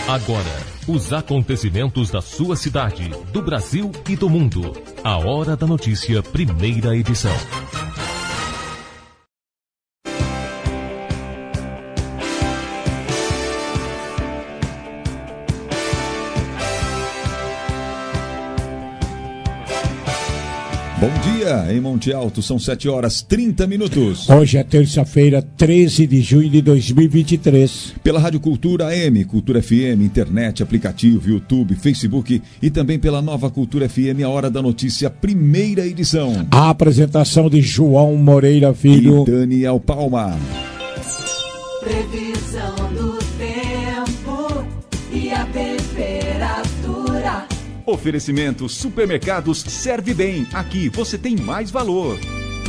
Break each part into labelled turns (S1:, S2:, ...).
S1: Agora, os acontecimentos da sua cidade, do Brasil e do mundo. A Hora da Notícia, primeira edição.
S2: Bom dia, em Monte Alto, são 7h30.
S3: Hoje é terça-feira, 13 de junho de 2023.
S2: Pela Rádio Cultura AM, Cultura FM, internet, aplicativo, YouTube, Facebook e também pela Nova Cultura FM, a Hora da Notícia, primeira edição.
S3: A apresentação de João Moreira Filho
S2: e Daniel Palma.
S4: Previsão do tempo e a temperatura.
S2: Oferecimento Supermercados Serve Bem. Aqui você tem mais valor.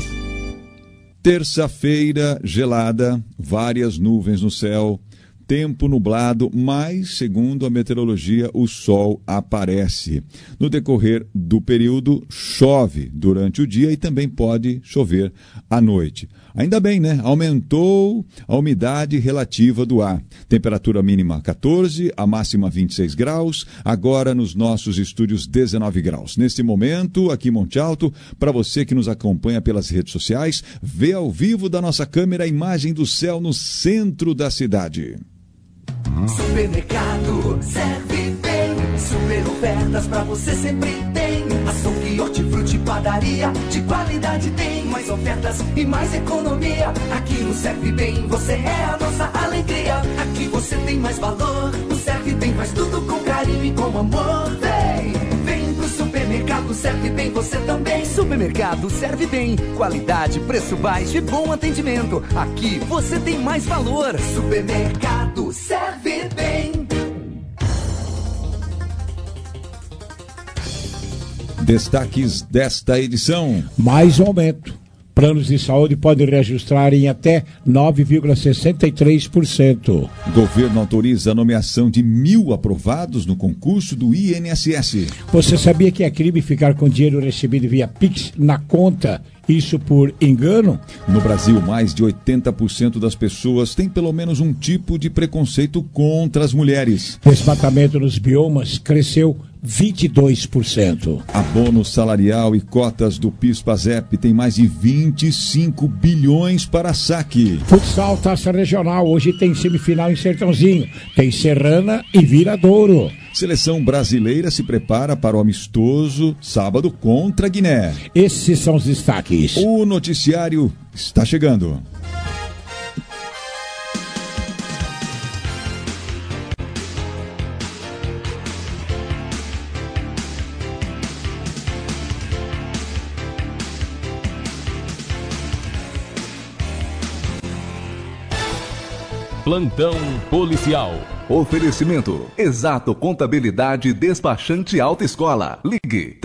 S2: Terça-feira gelada, várias nuvens no céu, tempo nublado, mas, segundo a meteorologia, o sol aparece. No decorrer do período, chove durante o dia e também pode chover à noite. Ainda bem, né? Aumentou a umidade relativa do ar. Temperatura mínima 14, a máxima 26 graus. Agora nos nossos estúdios 19 graus. Neste momento, aqui em Monte Alto, para você que nos acompanha pelas redes sociais, vê ao vivo da nossa câmera a imagem do céu no centro da cidade.
S4: Supermercado Serve Bem, super ofertas pra você sempre tem. Açougue, hortifruti, padaria, de qualidade tem. Mais ofertas e mais economia. Aqui no Serve Bem você é a nossa alegria. Aqui você tem mais valor. O Serve Bem faz tudo com carinho e com amor. Vem pro Supermercado Serve Bem você também.
S5: Supermercado Serve Bem, qualidade, preço baixo e bom atendimento. Aqui você tem mais valor.
S4: Supermercado Serve Bem.
S2: Destaques desta edição.
S3: Mais um aumento. Planos de saúde podem reajustar em até 9,63%.
S2: Governo autoriza a nomeação de 1.000 aprovados no concurso do INSS.
S3: Você sabia que é crime ficar com dinheiro recebido via Pix na conta? Isso por engano?
S2: No Brasil, mais de 80% das pessoas têm pelo menos um tipo de preconceito contra as mulheres.
S3: Desmatamento nos biomas cresceu 22%.
S2: Abono salarial e cotas do PIS/PASEP tem mais de 25 bilhões para saque.
S3: Futsal Taça Regional, hoje tem semifinal em Sertãozinho, tem Serrana e Viradouro.
S2: Seleção brasileira se prepara para o amistoso sábado contra a Guiné.
S3: Esses são os destaques.
S2: O noticiário está chegando.
S1: Plantão policial.
S5: Oferecimento: Exato Contabilidade Despachante Alta Escola. Ligue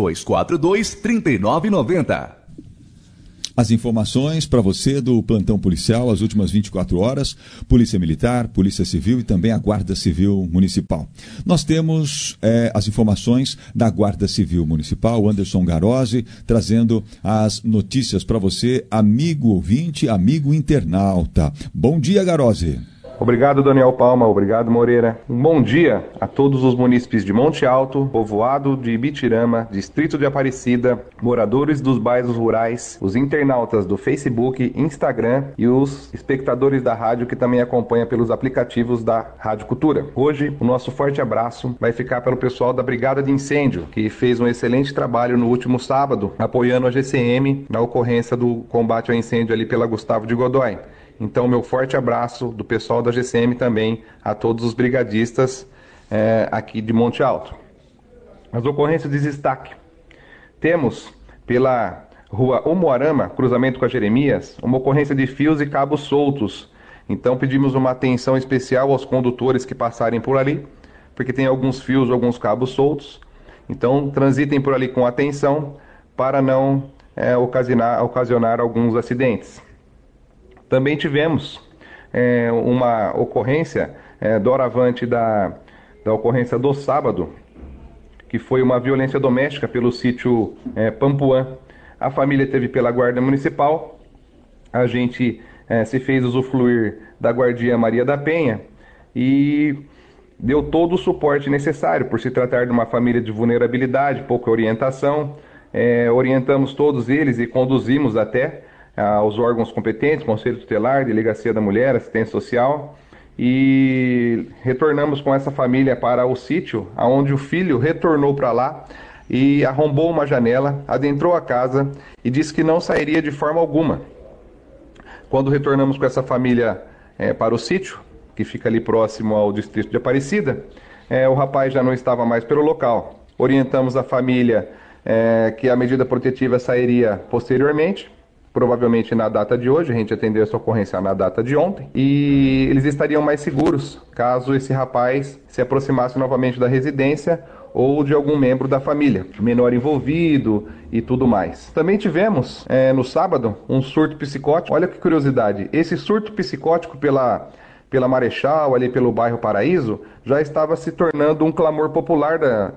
S5: 3242-3990.
S2: As informações para você do plantão policial, as últimas 24 horas, Polícia Militar, Polícia Civil e também a Guarda Civil Municipal. Nós temos as informações da Guarda Civil Municipal, Anderson Garozzi, trazendo as notícias para você, amigo ouvinte, amigo internauta. Bom dia, Garozzi.
S6: Obrigado, Daniel Palma. Obrigado, Moreira. Um bom dia a todos os munícipes de Monte Alto, povoado de Ibitirama, distrito de Aparecida, moradores dos bairros rurais, os internautas do Facebook, Instagram e os espectadores da rádio que também acompanham pelos aplicativos da Rádio Cultura. Hoje, o nosso forte abraço vai ficar para o pessoal da Brigada de Incêndio, que fez um excelente trabalho no último sábado, apoiando a GCM na ocorrência do combate ao incêndio ali pela Gustavo de Godoy. Então, meu forte abraço do pessoal da GCM também a todos os brigadistas aqui de Monte Alto. As ocorrências de destaque. Temos, pela rua Umuarama, cruzamento com a Jeremias, uma ocorrência de fios e cabos soltos. Então, pedimos uma atenção especial aos condutores que passarem por ali, porque tem alguns fios, alguns cabos soltos. Então, transitem por ali com atenção para não ocasionar alguns acidentes. Também tivemos uma ocorrência doravante da ocorrência do sábado, que foi uma violência doméstica pelo sítio Pampuã. A família teve pela Guarda Municipal, a gente se fez usufruir da Guardia Maria da Penha e deu todo o suporte necessário, por se tratar de uma família de vulnerabilidade, pouca orientação. Orientamos todos eles e conduzimos até aos órgãos competentes, Conselho Tutelar, Delegacia da Mulher, Assistência Social, e retornamos com essa família para o sítio, onde o filho retornou para lá e arrombou uma janela, adentrou a casa e disse que não sairia de forma alguma. Quando retornamos com essa família para o sítio, que fica ali próximo ao distrito de Aparecida, o rapaz já não estava mais pelo local. Orientamos a família que a medida protetiva sairia posteriormente, provavelmente na data de hoje, a gente atendeu essa ocorrência na data de ontem, e eles estariam mais seguros caso esse rapaz se aproximasse novamente da residência ou de algum membro da família, menor envolvido e tudo mais. Também tivemos, no sábado, um surto psicótico. Olha que curiosidade, esse surto psicótico pela Marechal, ali pelo bairro Paraíso, já estava se tornando um clamor popular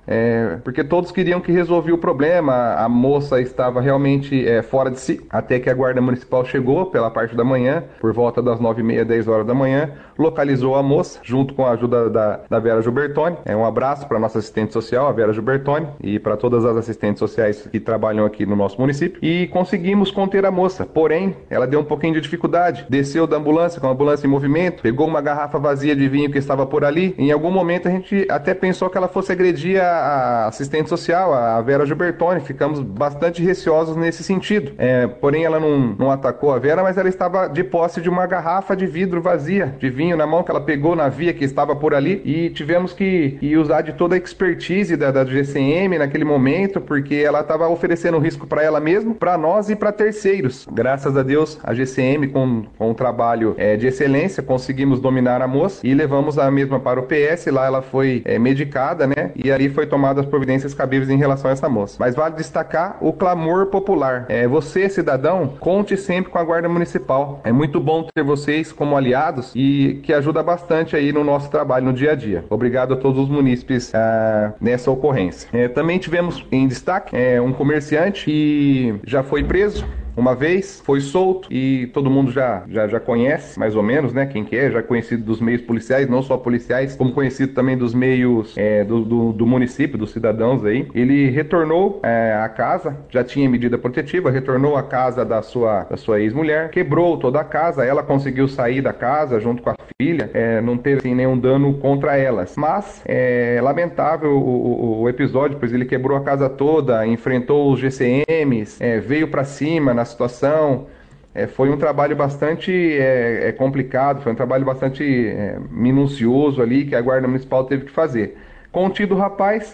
S6: porque todos queriam que resolvia o problema. A moça estava realmente fora de si, até que a Guarda Municipal chegou pela parte da manhã, por volta das 9h30, 10 horas da manhã, localizou a moça, junto com a ajuda da Vera Gilbertoni. Um abraço para a nossa assistente social, a Vera Gilbertoni, e para todas as assistentes sociais que trabalham aqui no nosso município, e conseguimos conter a moça. Porém, ela deu um pouquinho de dificuldade, desceu da ambulância, com a ambulância em movimento, pegou uma garrafa vazia de vinho que estava por ali. Em algum momento a gente até pensou que ela fosse agredir a assistente social, a Vera Gilbertoni. Ficamos bastante receosos nesse sentido. Porém, ela não atacou a Vera, mas ela estava de posse de uma garrafa de vidro vazia, de vinho na mão, que ela pegou na via que estava por ali, e tivemos que usar de toda a expertise da GCM naquele momento, porque ela estava oferecendo risco para ela mesma, para nós e para terceiros. Graças a Deus, a GCM, com um trabalho de excelência, conseguimos dominar a moça e levamos a mesma para o PS. Lá ela foi medicada, né? E ali foi tomada as providências cabíveis em relação a essa moça. Mas vale destacar o clamor popular. Você, cidadão, conte sempre com a Guarda Municipal. É muito bom ter vocês como aliados e que ajuda bastante aí no nosso trabalho no dia a dia. Obrigado a todos os munícipes nessa ocorrência. Também tivemos em destaque um comerciante que já foi preso uma vez, foi solto, e todo mundo já conhece, mais ou menos, né, quem que é, já conhecido dos meios policiais, não só policiais, como conhecido também dos meios do município, dos cidadãos aí. Ele retornou à casa, já tinha medida protetiva, retornou à casa da sua ex-mulher, quebrou toda a casa, ela conseguiu sair da casa junto com a filha, não teve assim, nenhum dano contra elas, mas lamentável o episódio, pois ele quebrou a casa toda, enfrentou os GCMs, veio para cima na situação. Foi um trabalho bastante complicado, foi um trabalho bastante minucioso ali, que a Guarda Municipal teve que fazer. Contido o rapaz,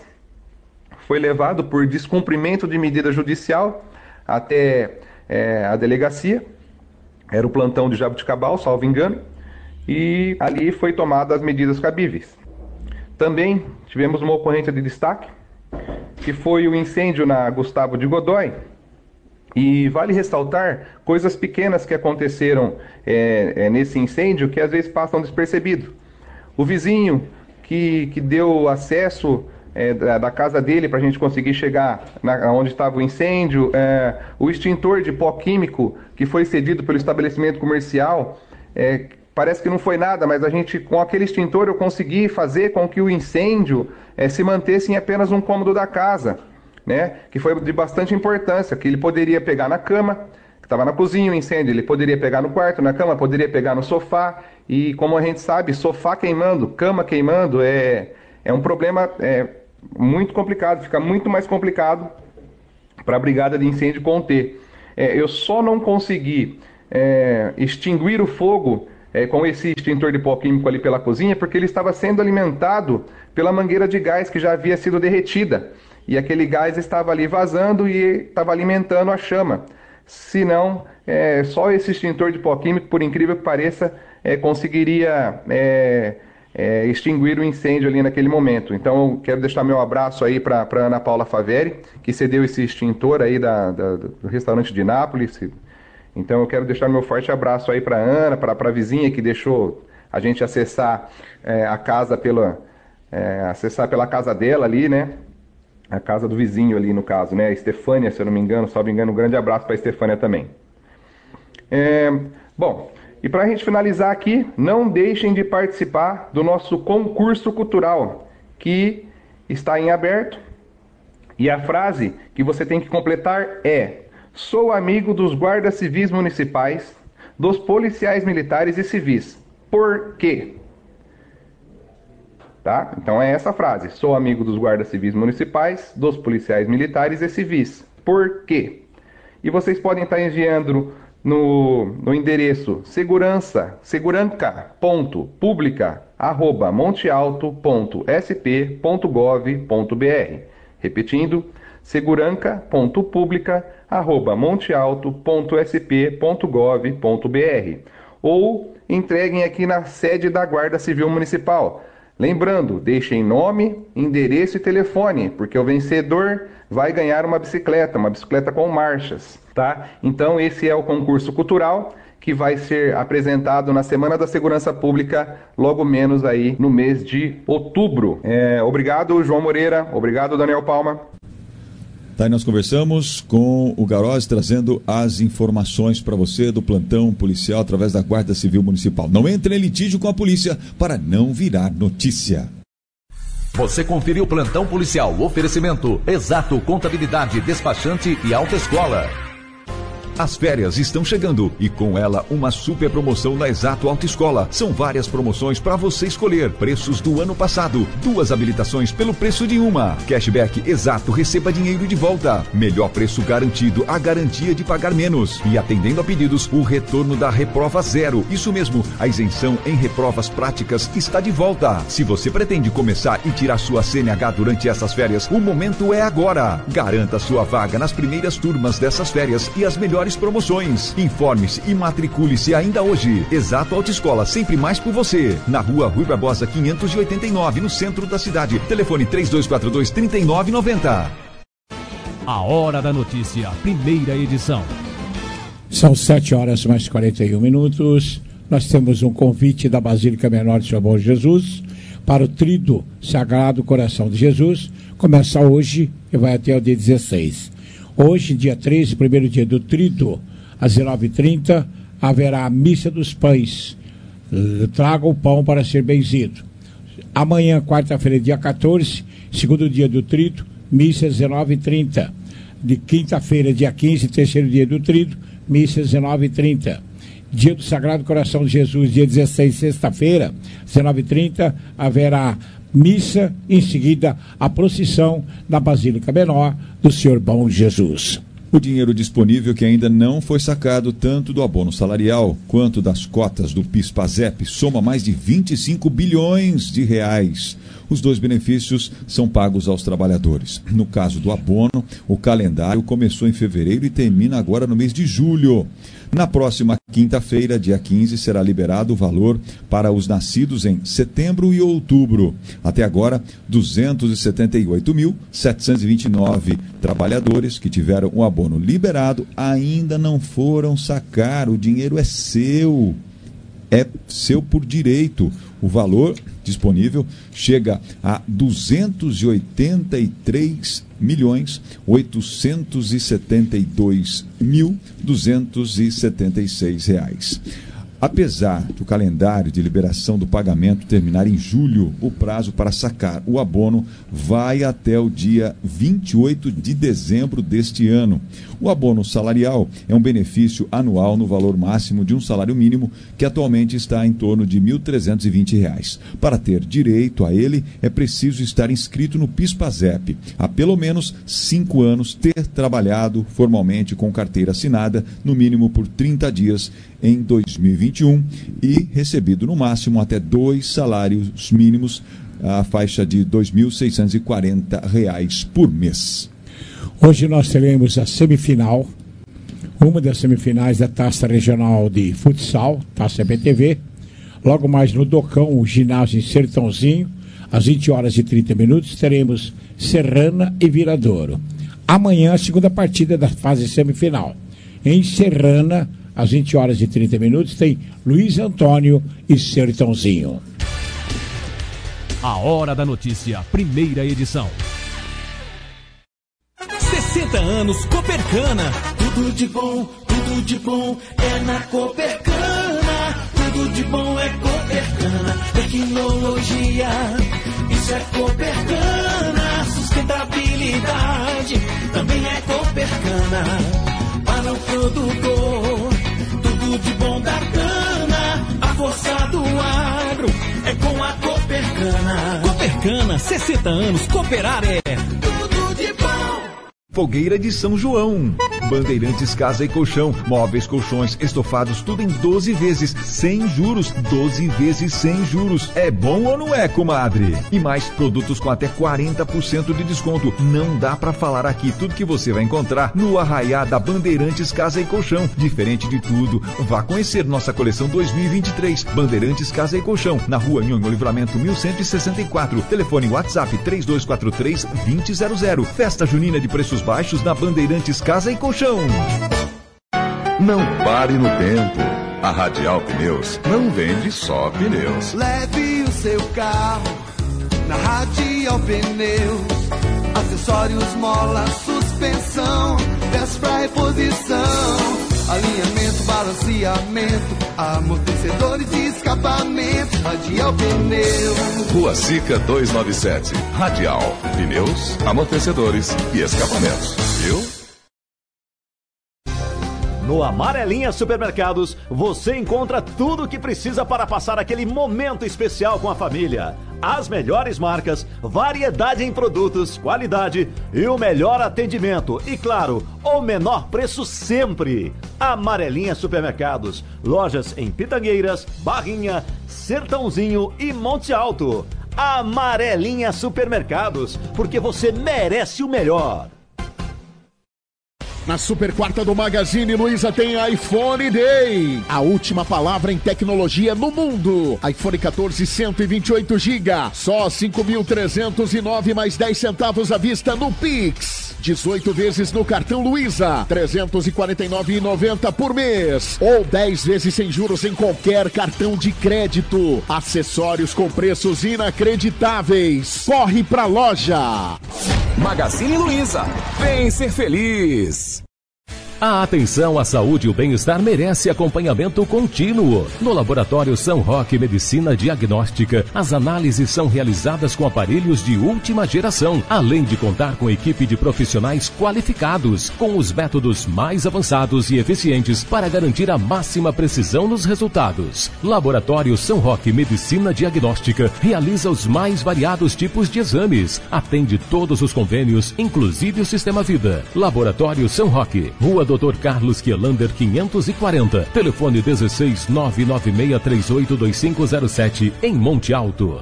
S6: foi levado por descumprimento de medida judicial até a delegacia, era o plantão de Jaboticabal, salvo engano, e ali foi tomadas as medidas cabíveis. Também tivemos uma ocorrência de destaque, que foi o incêndio na Gustavo de Godoy. E vale ressaltar coisas pequenas que aconteceram nesse incêndio, que às vezes passam despercebido. O vizinho que deu acesso da casa dele para a gente conseguir chegar onde estava o incêndio, o extintor de pó químico que foi cedido pelo estabelecimento comercial, parece que não foi nada, mas a gente, com aquele extintor, eu consegui fazer com que o incêndio se mantesse em apenas um cômodo da casa, né? Que foi de bastante importância, que ele poderia pegar na cama, que estava na cozinha o incêndio, ele poderia pegar no quarto, na cama, poderia pegar no sofá, e como a gente sabe, sofá queimando, cama queimando, é um problema muito complicado, fica muito mais complicado para a brigada de incêndio conter. Eu só não consegui extinguir o fogo com esse extintor de pó químico ali pela cozinha, porque ele estava sendo alimentado pela mangueira de gás que já havia sido derretida. E aquele gás estava ali vazando e estava alimentando a chama. Se não, só esse extintor de pó químico, por incrível que pareça, conseguiria extinguir o incêndio ali naquele momento. Então, eu quero deixar meu abraço aí para Ana Paula Faveri, que cedeu esse extintor aí do restaurante de Nápoles. Então, eu quero deixar meu forte abraço aí para Ana, para a vizinha que deixou a gente acessar a casa acessar pela casa dela ali, né? A casa do vizinho ali, no caso, né? A Estefânia, se eu não me engano, um grande abraço para a Estefânia também. Bom, E para a gente finalizar aqui, não deixem de participar do nosso concurso cultural, que está em aberto. E a frase que você tem que completar é: sou amigo dos guardas civis municipais, dos policiais militares e civis. Por quê? Tá? Então é essa frase: sou amigo dos guardas civis municipais, dos policiais militares e civis. Por quê? E vocês podem estar enviando no endereço seguranca.publica@montealto.sp.gov.br. Repetindo, seguranca.publica@montealto.sp.gov.br. Ou entreguem aqui na sede da Guarda Civil Municipal. Lembrando, deixem nome, endereço e telefone, porque o vencedor vai ganhar uma bicicleta com marchas, tá? Então esse é o concurso cultural que vai ser apresentado na Semana da Segurança Pública, logo menos aí no mês de outubro. Obrigado, João Moreira. Obrigado, Daniel Palma.
S2: Tá, e nós conversamos com o Garozzi, trazendo as informações para você do plantão policial através da Guarda Civil Municipal. Não entre em litígio com a polícia para não virar notícia.
S1: Você conferiu o plantão policial. Oferecimento Exato Contabilidade, Despachante e Autoescola. As férias estão chegando e com ela uma super promoção na Exato Autoescola. São várias promoções para você escolher. Preços do ano passado, 2 habilitações pelo preço de uma. Cashback Exato, receba dinheiro de volta. Melhor preço garantido, a garantia de pagar menos. E atendendo a pedidos, o retorno da reprova zero. Isso mesmo, a isenção em reprovas práticas está de volta. Se você pretende começar e tirar sua CNH durante essas férias, o momento é agora. Garanta sua vaga nas primeiras turmas dessas férias e as melhores promoções. Informe-se e matricule-se ainda hoje. Exato Autoescola, sempre mais por você. Na rua Rui Barbosa 589, no centro da cidade. Telefone 3242-3990. A Hora da Notícia, primeira edição.
S3: São 7h mais 41 minutos. Nós temos um convite da Basílica Menor de Seu Bom Jesus para o Tríduo Sagrado Coração de Jesus. Começa hoje e vai até o dia 16. Hoje, dia 13, primeiro dia do Tríduo, às 19h30, haverá a Missa dos Pães. Traga o pão para ser benzido. Amanhã, quarta-feira, dia 14, segundo dia do Tríduo, missa às 19h30. De quinta-feira, dia 15, terceiro dia do Tríduo, missa às 19h30. Dia do Sagrado Coração de Jesus, dia 16, sexta-feira, às 19h30, haverá missa, em seguida a procissão na Basílica Menor do Senhor Bom Jesus.
S2: O dinheiro disponível que ainda não foi sacado, tanto do abono salarial quanto das cotas do PIS/PASEP, soma mais de 25 bilhões de reais. Os dois benefícios são pagos aos trabalhadores. No caso do abono, o calendário começou em fevereiro e termina agora no mês de julho. Na próxima quinta-feira, dia 15, será liberado o valor para os nascidos em setembro e outubro. Até agora, 278.729 trabalhadores que tiveram o abono liberado ainda não foram sacar. O dinheiro é seu por direito. O valor disponível chega a 283.872.276 reais. Apesar do calendário de liberação do pagamento terminar em julho, o prazo para sacar o abono vai até o dia 28 de dezembro deste ano. O abono salarial é um benefício anual no valor máximo de um salário mínimo, que atualmente está em torno de R$ 1.320. Para ter direito a ele, é preciso estar inscrito no PIS/PASEP, há pelo menos 5 anos, ter trabalhado formalmente com carteira assinada, no mínimo por 30 dias em 2021 e recebido no máximo até 2 salários mínimos, a faixa de R$ 2.640 por mês.
S3: Hoje nós teremos a semifinal, uma das semifinais da Taça Regional de Futsal, Taça BTV. Logo mais no Docão, o ginásio em Sertãozinho, às 20h30, teremos Serrana e Viradouro. Amanhã, a segunda partida da fase semifinal. Em Serrana, às 20h30, tem Luiz Antônio e Sertãozinho.
S1: A Hora da Notícia, primeira edição.
S7: 60 anos Copercana. Tudo de bom é na Copercana. Tudo de bom é Coopercana. Tecnologia, isso é Coopercana. Sustentabilidade, também é Coopercana. Para o produtor, tudo de bom da cana. A força do agro é com a Coopercana.
S8: Coopercana, 60 anos, cooperar é
S7: tudo de bom.
S1: Fogueira de São João. Bandeirantes Casa e Colchão. Móveis, colchões, estofados, tudo em 12 vezes, sem juros. 12 vezes sem juros. É bom ou não é, comadre? E mais, produtos com até 40% de desconto. Não dá pra falar aqui tudo que você vai encontrar no arraiá da Bandeirantes Casa e Colchão. Diferente de tudo. Vá conhecer nossa coleção 2023. Bandeirantes Casa e Colchão. Na rua Nhonho Livramento 1164. Telefone WhatsApp 3243-2000. Festa junina de preços baixos na Bandeirantes Casa e Colchão.
S9: Não pare no tempo. A Radial Pneus não vende só pneus.
S4: Leve o seu carro na Radial Pneus. Acessórios, mola, suspensão, peças pra reposição, alinhamento, balanceamento, amortecedores de escapamento. Radial Pneus.
S9: Rua Sica 297. Radial Pneus, amortecedores e escapamentos. Viu?
S10: No Amarelinha Supermercados, você encontra tudo o que precisa para passar aquele momento especial com a família. As melhores marcas, variedade em produtos, qualidade e o melhor atendimento. E claro, o menor preço sempre. Amarelinha Supermercados. Lojas em Pitangueiras, Barrinha, Sertãozinho e Monte Alto. Amarelinha Supermercados, porque você merece o melhor.
S11: Na super quarta do Magazine Luiza tem iPhone Day. A última palavra em tecnologia no mundo. iPhone 14 128 GB. Só 5.309 mais 10 centavos à vista no Pix. 18 vezes no cartão Luiza. 349,90 por mês. Ou 10 vezes sem juros em qualquer cartão de crédito. Acessórios com preços inacreditáveis. Corre pra loja.
S12: Magazine Luiza. Vem ser feliz.
S13: A atenção à saúde e o bem-estar merece acompanhamento contínuo. No Laboratório São Roque Medicina Diagnóstica, as análises são realizadas com aparelhos de última geração, além de contar com equipe de profissionais qualificados, com os métodos mais avançados e eficientes para garantir a máxima precisão nos resultados. Laboratório São Roque Medicina Diagnóstica realiza os mais variados tipos de exames, atende todos os convênios, inclusive o Sistema Vida. Laboratório São Roque, Rua Dr. Carlos Quielander 540, telefone 16 996382507, em Monte Alto.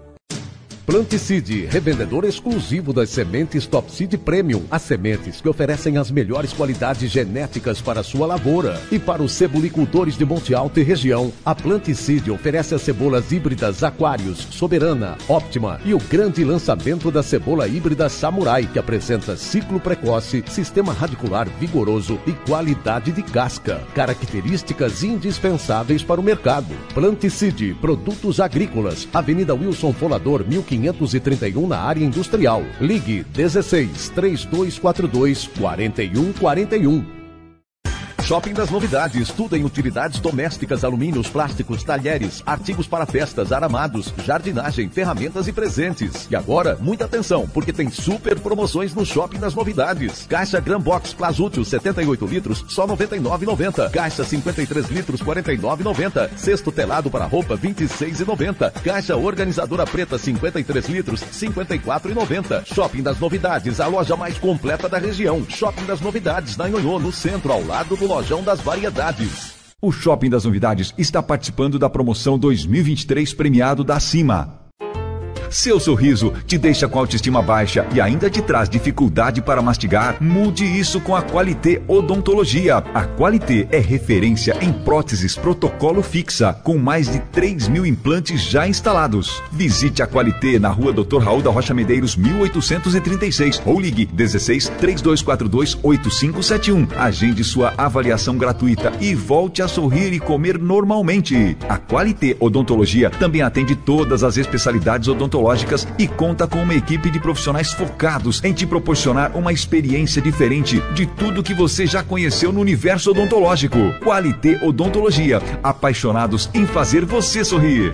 S14: Planticide, revendedor exclusivo das sementes Top Seed Premium, as sementes que oferecem as melhores qualidades genéticas para a sua lavoura. E para os cebolicultores de Monte Alto e região, a Planticide oferece as cebolas híbridas Aquarius, Soberana, Optima e o grande lançamento da cebola híbrida Samurai, que apresenta ciclo precoce, sistema radicular vigoroso e qualidade de casca, características indispensáveis para o mercado. Planticide, produtos agrícolas, Avenida Wilson Folador, 1531 na área industrial. Ligue 16 3242 4141. Shopping das Novidades, tudo em utilidades domésticas, alumínios, plásticos, talheres, artigos para festas, aramados, jardinagem, ferramentas e presentes. E agora, muita atenção, porque tem super promoções no Shopping das Novidades. Caixa Gran Box Plasútil 78 litros, só R$ 99,90. Caixa 53 litros, R$ 49,90. Cesto telado para roupa, R$ 26,90. Caixa organizadora preta 53 litros, R$ 54,90. Shopping das Novidades, a loja mais completa da região. Shopping das Novidades, na Nhonhô, no centro, ao lado do Lojão das Variedades.
S1: O Shopping das Novidades está participando da promoção 2023 premiado da Cima. Seu sorriso te deixa com autoestima baixa e ainda te traz dificuldade para mastigar? Mude isso com a Qualité Odontologia. A Qualité é referência em próteses protocolo fixa, com mais de 3.000 implantes já instalados. Visite a Qualité na rua Dr. Raul da Rocha Medeiros, 1836, ou ligue 16 3242 8571. Agende sua avaliação gratuita e volte a sorrir e comer normalmente. A Qualité Odontologia também atende todas as especialidades odontológicas odontológicas e conta com uma equipe de profissionais focados em te proporcionar uma experiência diferente de tudo que você já conheceu no universo odontológico. Qualité Odontologia, apaixonados em fazer você sorrir.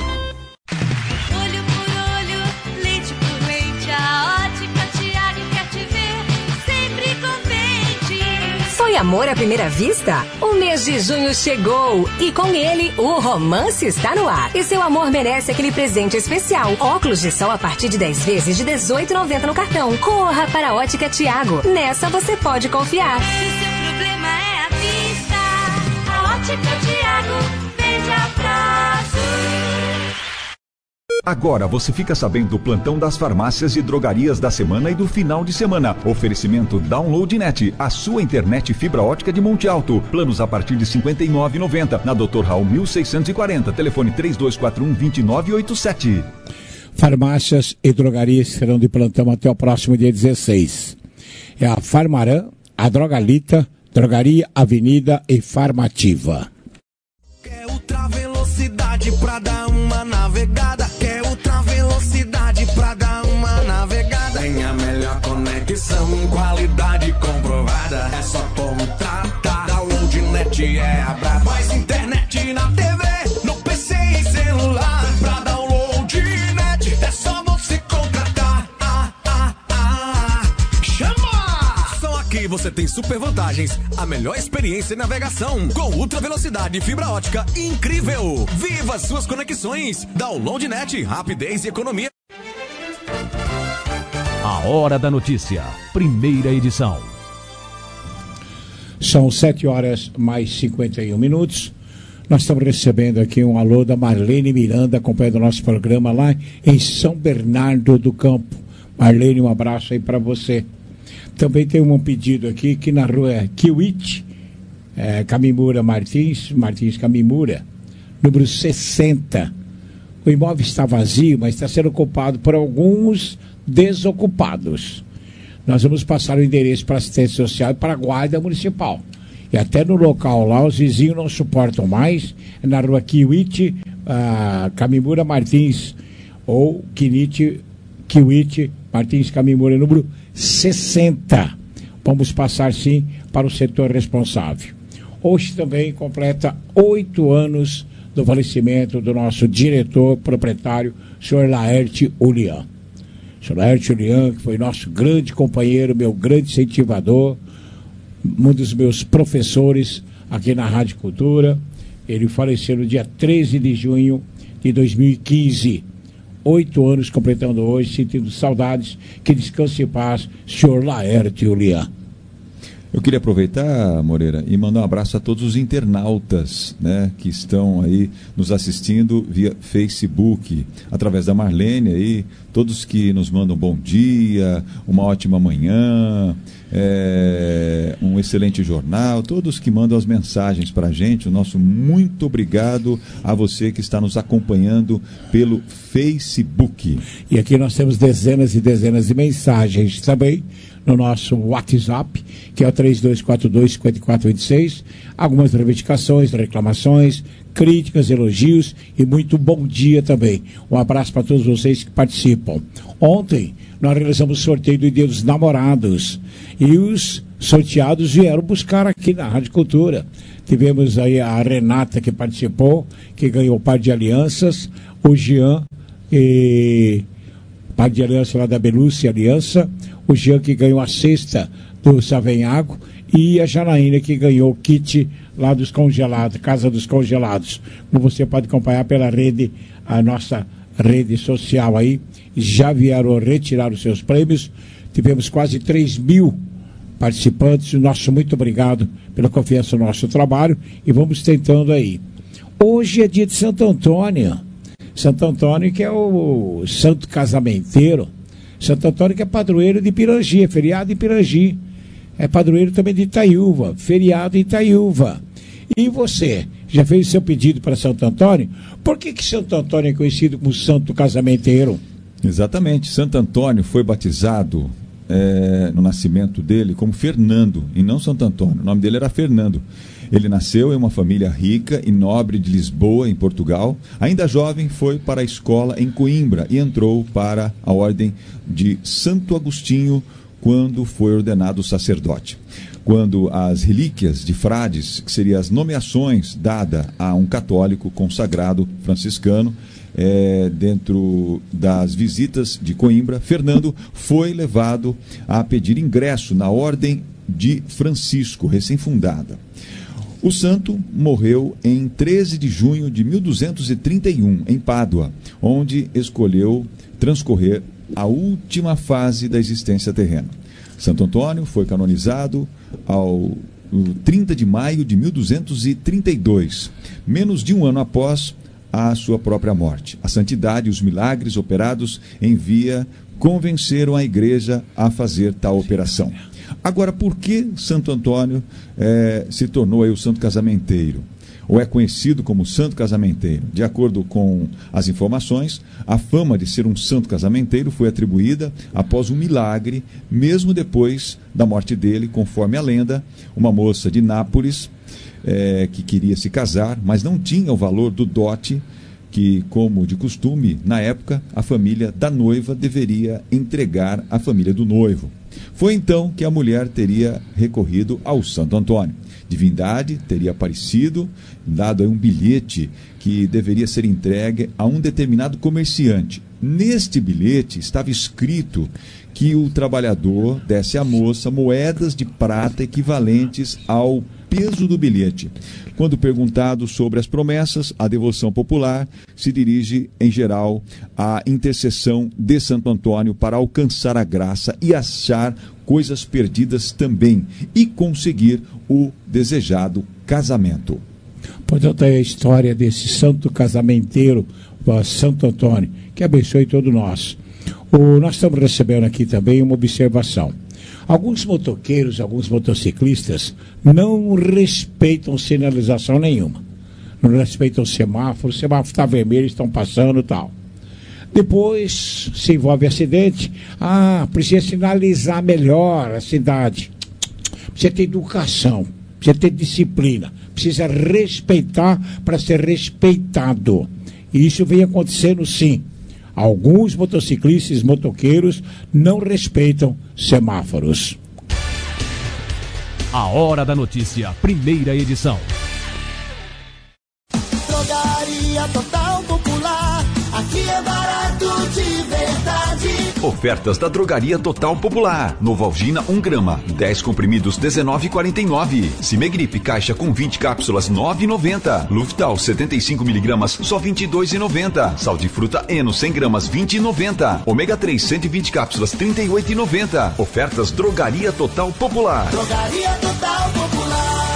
S15: Foi amor à primeira vista? O mês de junho chegou e com ele o romance está no ar. E seu amor merece aquele presente especial. Óculos de sol a partir de 10 vezes de R$18,90 no cartão. Corra para a Ótica Thiago. Nessa você pode confiar.
S16: Se o seu problema é a vista, a Ótica Thiago veja prazo.
S1: Agora você fica sabendo do plantão das farmácias e drogarias da semana e do final de semana. Oferecimento Download.net, a sua internet fibra ótica de Monte Alto. Planos a partir de R$ 59,90. Na Dr. Raul 1640, telefone 3241-2987.
S3: Farmácias e drogarias serão de plantão até o próximo dia 16. É a Farmarã, a Drogalita, Drogaria Avenida e Farmativa.
S7: Quer ultra velocidade pra dar uma navegada? Quer ultra velocidade pra dar uma navegada? Tem a melhor conexão, qualidade comprovada. É só contratar. Download.net é a braba. Mais internet na TV, no PC e celular. Pra Download.net é só você contratar. Chama! Só aqui você tem super vantagens, a melhor experiência em navegação, com ultra velocidade e fibra ótica incrível. Viva suas conexões! Download.net, rapidez e economia.
S13: A Hora da Notícia, primeira edição.
S3: São 7h mais 51. Nós estamos recebendo aqui um alô da Marlene Miranda, acompanhando o nosso programa lá em São Bernardo do Campo. Marlene, um abraço aí para você. Também tem um pedido aqui que na rua Kiwit, Camimura Martins Camimura, número 60. O imóvel está vazio, mas está sendo ocupado por alguns desocupados. Nós vamos passar o endereço para a assistência social e para a guarda municipal. E até no local lá, os vizinhos não suportam mais. É na rua Kiwit, Camimura Martins, ou Kiwit Martins Camimura, número 60. Vamos passar sim para o setor responsável. Hoje também completa 8 anos do falecimento do nosso diretor proprietário, senhor Laerte Ulian. Senhor Laerte Ulian, que foi nosso grande companheiro, meu grande incentivador, um dos meus professores aqui na Rádio Cultura. Ele faleceu no dia 13 de junho de 2015. 8 anos completando hoje, sentindo saudades. Que descanse em paz, senhor Laerte Ulian.
S2: Eu queria aproveitar, Moreira, e mandar um abraço a todos os internautas, né, que estão aí nos assistindo via Facebook, através da Marlene aí, todos que nos mandam bom dia, uma ótima manhã, um excelente jornal, todos que mandam as mensagens para a gente, o nosso muito obrigado a você que está nos acompanhando pelo Facebook.
S3: E aqui nós temos dezenas e dezenas de mensagens também no nosso WhatsApp, que é o 3242-5426, algumas reivindicações, reclamações, críticas, elogios e muito bom dia também. Um abraço para todos vocês que participam. Ontem nós realizamos o sorteio do Dia dos Namorados e os sorteados vieram buscar aqui na Rádio Cultura. Tivemos aí a Renata que participou, que ganhou o par de alianças, o Jean, par de aliança lá da Belúcia Aliança, o Jean que ganhou a cesta do Savenhago e a Janaína que ganhou o kit lá dos congelados, Casa dos Congelados. Como você pode acompanhar pela rede, a nossa rede social aí, já vieram retirar os seus prêmios. Tivemos quase 3.000 participantes. Nosso muito obrigado pela confiança no nosso trabalho e vamos tentando aí. Hoje é dia de Santo Antônio. Santo Antônio que é o santo casamenteiro. Santo Antônio que é padroeiro de Pirangi, é feriado em Pirangi. É padroeiro também de Itaiúva, feriado em Itaiúva. E você, já fez o seu pedido para Santo Antônio? Por que Santo Antônio é conhecido como santo casamenteiro?
S2: Exatamente, Santo Antônio foi batizado no nascimento dele como Fernando, e não Santo Antônio. O nome dele era Fernando. Ele nasceu em uma família rica e nobre de Lisboa, em Portugal. Ainda jovem, foi para a escola em Coimbra e entrou para a ordem de Santo Agostinho quando foi ordenado sacerdote. Quando as relíquias de frades, que seriam as nomeações dadas a um católico consagrado franciscano, dentro das visitas de Coimbra, Fernando foi levado a pedir ingresso na Ordem de Francisco, recém-fundada. O santo morreu em 13 de junho de 1231, em Pádua, onde escolheu transcorrer a última fase da existência terrena. Santo Antônio foi canonizado ao 30 de maio de 1232, menos de um ano após a sua própria morte. A santidade e os milagres operados em via convenceram a igreja a fazer tal operação. Agora, por que Santo Antônio se tornou aí o santo casamenteiro? Ou é conhecido como santo casamenteiro? De acordo com as informações, a fama de ser um santo casamenteiro foi atribuída após um milagre, mesmo depois da morte dele, conforme a lenda. Uma moça de Nápoles que queria se casar, mas não tinha o valor do dote que, como de costume, na época, a família da noiva deveria entregar à família do noivo. Foi então que a mulher teria recorrido ao Santo Antônio. Divindade teria aparecido, dado aí um bilhete que deveria ser entregue a um determinado comerciante. Neste bilhete estava escrito que o trabalhador desse à moça moedas de prata equivalentes ao peso do bilhete. Quando perguntado sobre as promessas, a devoção popular se dirige, em geral, à intercessão de Santo Antônio para alcançar a graça e achar coisas perdidas também e conseguir o desejado casamento.
S3: Portanto, é a história desse santo casamenteiro, Santo Antônio, que abençoe todos nós. Nós estamos recebendo aqui também uma observação. Alguns motoqueiros, alguns motociclistas não respeitam sinalização nenhuma. Não respeitam o semáforo está vermelho, estão passando e tal. Depois se envolve acidente. Precisa sinalizar melhor a cidade. Precisa ter educação, precisa ter disciplina, precisa respeitar para ser respeitado. E isso vem acontecendo sim. Alguns motociclistas, motoqueiros, não respeitam semáforos.
S13: A Hora da Notícia, primeira edição.
S7: Drogaria Total Popular, aqui é barato de verdade.
S1: Ofertas da Drogaria Total Popular. Novalgina 1 grama, 10 comprimidos, R$19,49. Cimegripe, caixa com 20 cápsulas, R$9,90. Luftal, 75 miligramas, só R$22,90. Sal de fruta Eno, 100 gramas, R$20,90. Ômega 3, 120 cápsulas, R$38,90. Ofertas Drogaria Total Popular.
S7: Drogaria Total Popular.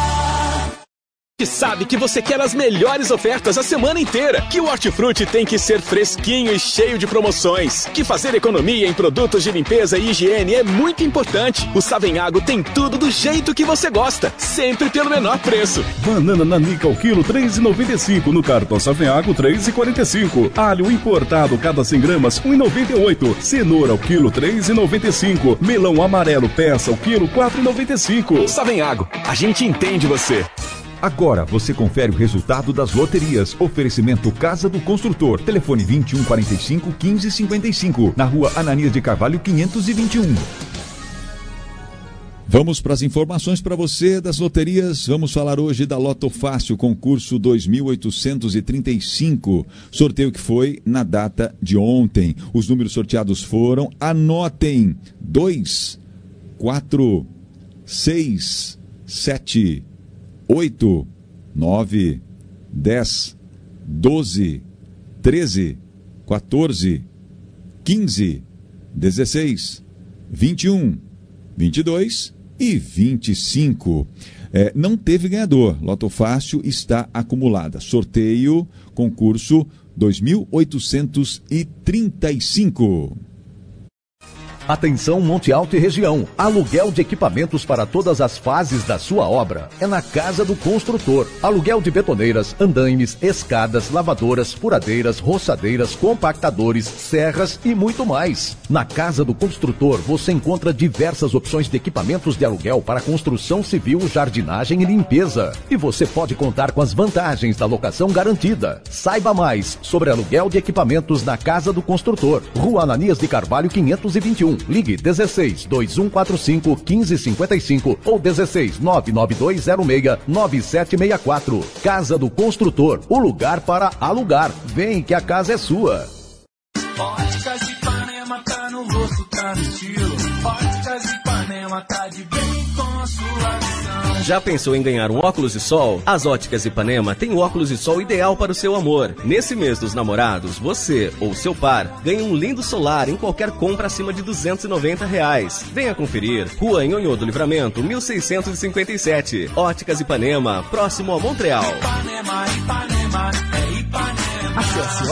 S8: Sabe que você quer as melhores ofertas a semana inteira, que o Hortifruti tem que ser fresquinho e cheio de promoções, que fazer economia em produtos de limpeza e higiene é muito importante. O Savenhago tem tudo do jeito que você gosta, sempre pelo menor preço.
S17: Banana nanica ao quilo R$3,95, no cartão Savenhago R$3,45. Alho importado cada 100 gramas R$1,98. Cenoura ao quilo R$3,95. Melão amarelo peça ao quilo R$4,95.
S8: Savenhago, a gente entende você.
S1: Agora você confere o resultado das loterias. Oferecimento Casa do Construtor. Telefone 2145-1555. Na rua Ananias de Carvalho 521.
S2: Vamos para as informações para você das loterias. Vamos falar hoje da Loto Fácil, concurso 2835. Sorteio que foi na data de ontem. Os números sorteados foram, anotem, 2, 4, 6, 7, 8, 9, 10, 12, 13, 14, 15, 16, 21, 22 e 25. Não teve ganhador. Loto Fácil está acumulada. Sorteio, concurso 2835.
S14: Atenção Monte Alto e região. Aluguel de equipamentos para todas as fases da sua obra. É na Casa do Construtor. Aluguel de betoneiras, andaimes, escadas, lavadoras, furadeiras, roçadeiras, compactadores, serras e muito mais. Na Casa do Construtor você encontra diversas opções de equipamentos de aluguel para construção civil, jardinagem e limpeza. E você pode contar com as vantagens da locação garantida. Saiba mais sobre aluguel de equipamentos na Casa do Construtor. Rua Ananias de Carvalho 521. Ligue 16 2145 1555 ou 16 99206 9764. Casa do Construtor, o lugar para alugar. Vem que a casa é sua.
S7: Óticas Ipanema tá no rosto, tá no estilo. Óticas Ipanema tá de bem com a sua visão.
S18: Já pensou em ganhar um óculos de sol? As Óticas Ipanema tem o óculos de sol ideal para o seu amor. Nesse mês dos namorados, você ou seu par ganha um lindo solar em qualquer compra acima de R$290. Venha conferir. Rua Nhonhô do Livramento, 1657. Óticas Ipanema, próximo a Montreal.
S7: Ipanema, Ipanema, é Ipanema.
S19: Acesse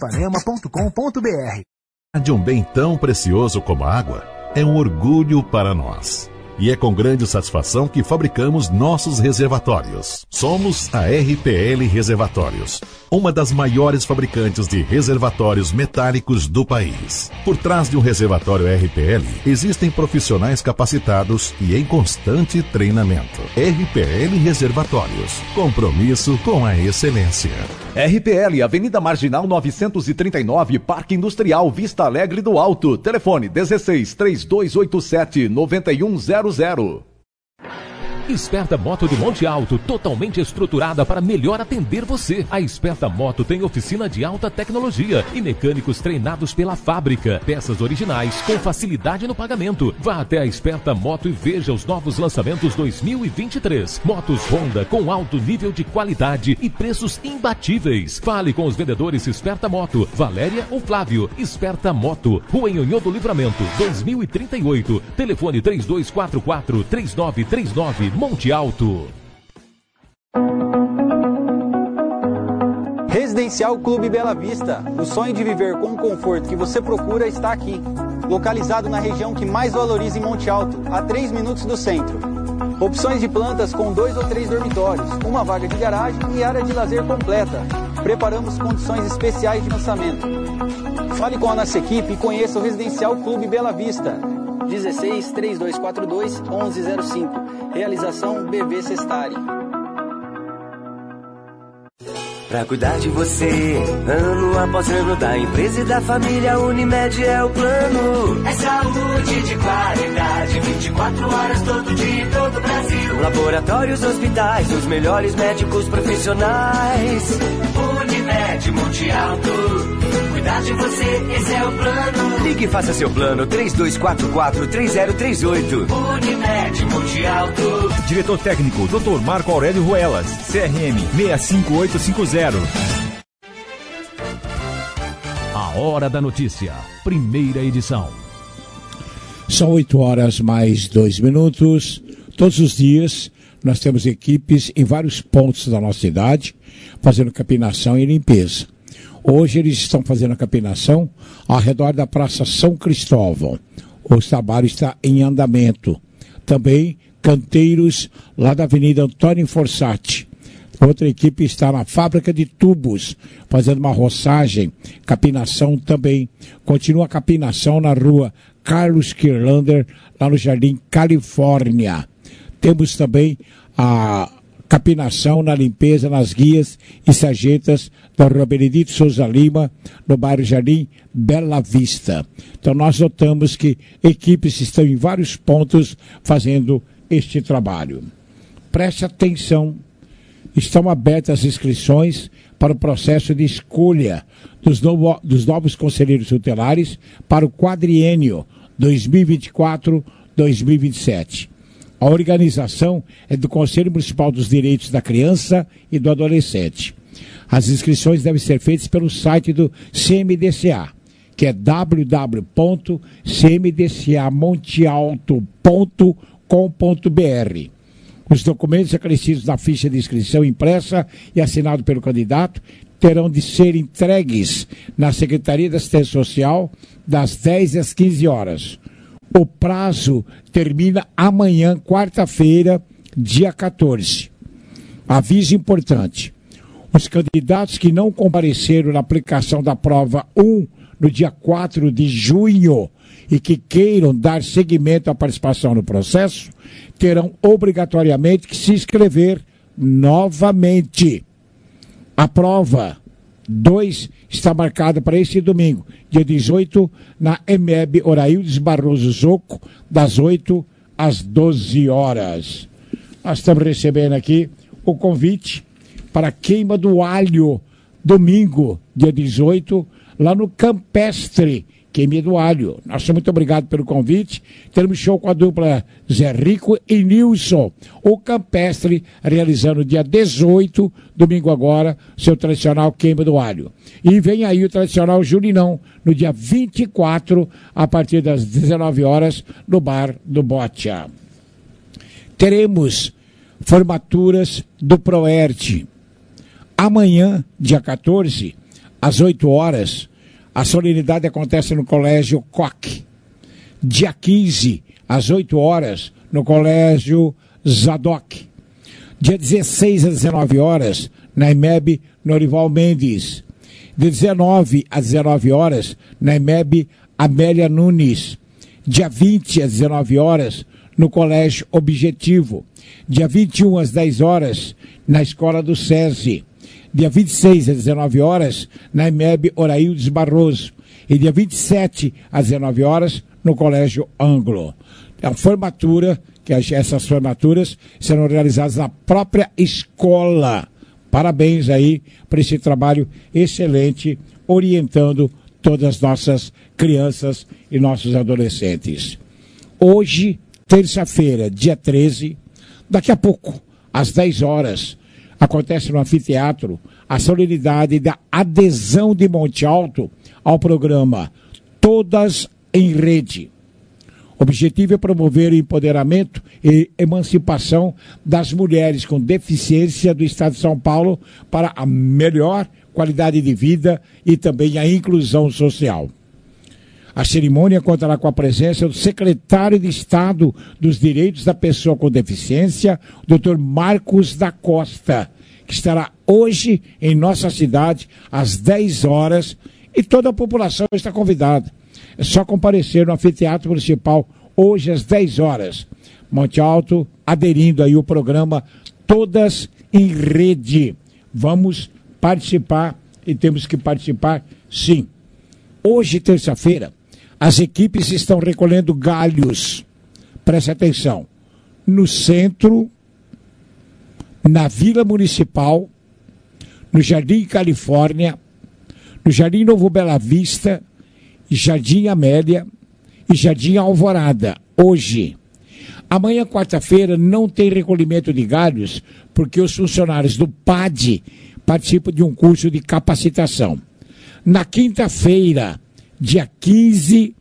S19: óticasipanema.com.br.
S20: De um bem tão precioso como a água é um orgulho para nós. E é com grande satisfação que fabricamos nossos reservatórios. Somos a RPL Reservatórios, uma das maiores fabricantes de reservatórios metálicos do país. Por trás de um reservatório RPL, existem profissionais capacitados e em constante treinamento. RPL Reservatórios, compromisso com a excelência.
S14: RPL, Avenida Marginal 939, Parque Industrial, Vista Alegre do Alto. Telefone 16 3287 9100.
S13: Esperta Moto de Monte Alto, totalmente estruturada para melhor atender você. A Esperta Moto tem oficina de alta tecnologia e mecânicos treinados pela fábrica. Peças originais com facilidade no pagamento. Vá até a Esperta Moto e veja os novos lançamentos 2023. Motos Honda com alto nível de qualidade e preços imbatíveis. Fale com os vendedores Esperta Moto, Valéria ou Flávio. Esperta Moto, Rua Nhonhô do Livramento, 2038. Telefone 3244-3939. Monte Alto.
S21: Residencial Clube Bela Vista. O sonho de viver com o conforto que você procura está aqui. Localizado na região que mais valoriza em Monte Alto, a 3 minutos do centro. Opções de plantas com 2 ou 3 dormitórios, uma vaga de garagem e área de lazer completa. Preparamos condições especiais de lançamento. Fale com a nossa equipe e conheça o Residencial Clube Bela Vista. 16 3242 1105. Realização BV Sestari.
S22: Pra cuidar de você, ano após ano, da empresa e da família, Unimed é o plano.
S7: É saúde de qualidade, 24 horas todo dia em todo o Brasil.
S22: Laboratórios, hospitais, os melhores médicos profissionais.
S7: Unimed Monte Alto, cuidar de você, esse é o plano.
S22: Ligue e faça seu plano, 3244-3038.
S7: Unimed Monte Alto.
S23: Diretor técnico, Dr. Marco Aurélio Ruelas, CRM 65850.
S13: A Hora da Notícia, primeira edição.
S3: São 8 horas mais 2 minutos. Todos os dias nós temos equipes em vários pontos da nossa cidade fazendo capinação e limpeza. Hoje eles estão fazendo a capinação ao redor da Praça São Cristóvão. O trabalho está em andamento. Também canteiros lá da Avenida Antônio Fossati. Outra equipe está na fábrica de tubos, fazendo uma roçagem, capinação também. Continua a capinação na rua Carlos Kirlander, lá no Jardim Califórnia. Temos também a capinação na limpeza nas guias e sarjetas da rua Benedito Souza Lima, no bairro Jardim Bela Vista. Então nós notamos que equipes estão em vários pontos fazendo este trabalho. Preste atenção. Estão abertas as inscrições para o processo de escolha dos novos conselheiros tutelares para o quadriênio 2024-2027. A organização é do Conselho Municipal dos Direitos da Criança e do Adolescente. As inscrições devem ser feitas pelo site do CMDCA, que é www.cmdcamontealto.com.br. Os documentos acrescidos na ficha de inscrição impressa e assinado pelo candidato terão de ser entregues na Secretaria da Assistência Social das 10 às 15 horas. O prazo termina amanhã, quarta-feira, dia 14. Aviso importante. Os candidatos que não compareceram na aplicação da prova 1 no dia 4 de junho e que queiram dar seguimento à participação no processo, terão obrigatoriamente que se inscrever novamente. A prova 2 está marcada para este domingo, dia 18, na EMEB Oraildes Barroso Zoco, das 8 às 12 horas. Nós estamos recebendo aqui o convite para a queima do alho, domingo, dia 18, lá no Campestre, queima do alho. Nossa, muito obrigado pelo convite. Teremos show com a dupla Zé Rico e Nilson. O Campestre realizando dia 18, domingo agora, seu tradicional queima do alho. E vem aí o tradicional Julinão, no dia 24, a partir das 19 horas, no Bar do Botia. Teremos formaturas do Proerte. Amanhã, dia 14, às 8 horas, a solenidade acontece no Colégio Koch. Dia 15, às 8 horas, no Colégio Zadok. Dia 16 às 19 horas, na EMEB Norival Mendes. De 19 às 19 horas, na EMEB Amélia Nunes. Dia 20 às 19 horas, no Colégio Objetivo. Dia 21 às 10 horas, na Escola do SESI. Dia 26 às 19 horas, na EMEB Oraildes Barroso. E dia 27 às 19 horas, no Colégio Anglo. A formatura, que essas formaturas serão realizadas na própria escola. Parabéns aí por esse trabalho excelente, orientando todas as nossas crianças e nossos adolescentes. Hoje, terça-feira, dia 13, daqui a pouco, às 10 horas, acontece no anfiteatro a solenidade da adesão de Monte Alto ao programa Todas em Rede. O objetivo é promover o empoderamento e emancipação das mulheres com deficiência do Estado de São Paulo para a melhor qualidade de vida e também a inclusão social. A cerimônia contará com a presença do secretário de Estado dos Direitos da Pessoa com Deficiência, Dr. Marcos da Costa, que estará hoje em nossa cidade às 10 horas e toda a população está convidada. É só comparecer no anfiteatro municipal hoje às 10 horas. Monte Alto aderindo aí o programa Todas em Rede. Vamos participar e temos que participar sim. Hoje, terça-feira, as equipes estão recolhendo galhos. Preste atenção. No centro, na Vila Municipal, no Jardim Califórnia, no Jardim Novo Bela Vista, Jardim Amélia e Jardim Alvorada, hoje. Amanhã, quarta-feira, não tem recolhimento de galhos, porque os funcionários do PAD participam de um curso de capacitação. Na quinta-feira, dia 15,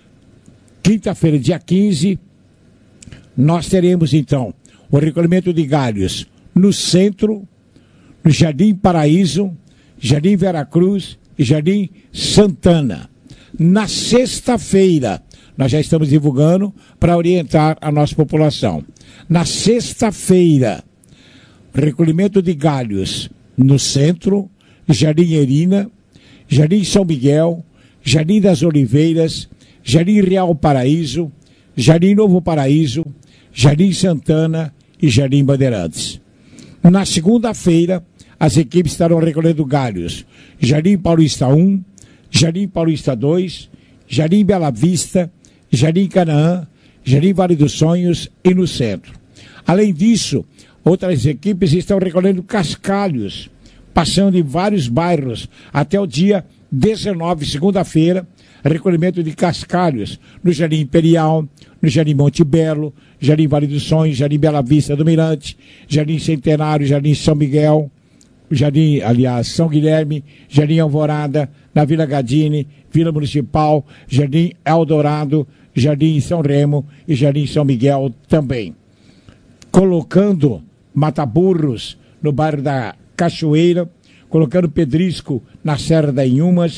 S3: nós teremos, então, o recolhimento de galhos no centro, no Jardim Paraíso, Jardim Veracruz e Jardim Santana. Na sexta-feira, nós já estamos divulgando para orientar a nossa população. Na sexta-feira, recolhimento de galhos no centro, Jardim Erina, Jardim São Miguel, Jardim das Oliveiras, Jardim Real Paraíso, Jardim Novo Paraíso, Jardim Santana e Jardim Bandeirantes. Na segunda-feira, as equipes estarão recolhendo galhos. Jardim Paulista 1, Jardim Paulista 2, Jardim Bela Vista, Jardim Canaã, Jardim Vale dos Sonhos e no centro. Além disso, outras equipes estão recolhendo cascalhos, passando em vários bairros até o dia 19, segunda-feira, recolhimento de cascalhos no Jardim Imperial, no Jardim Monte Belo, Jardim Vale dos Sonhos, Jardim Bela Vista do Mirante, Jardim Centenário, Jardim São Miguel, Jardim, aliás, São Guilherme, Jardim Alvorada, na Vila Gadini, Vila Municipal, Jardim Eldorado, Jardim São Remo e Jardim São Miguel também. Colocando mataburros no bairro da Cachoeira, colocando pedrisco na Serra da Inhumas,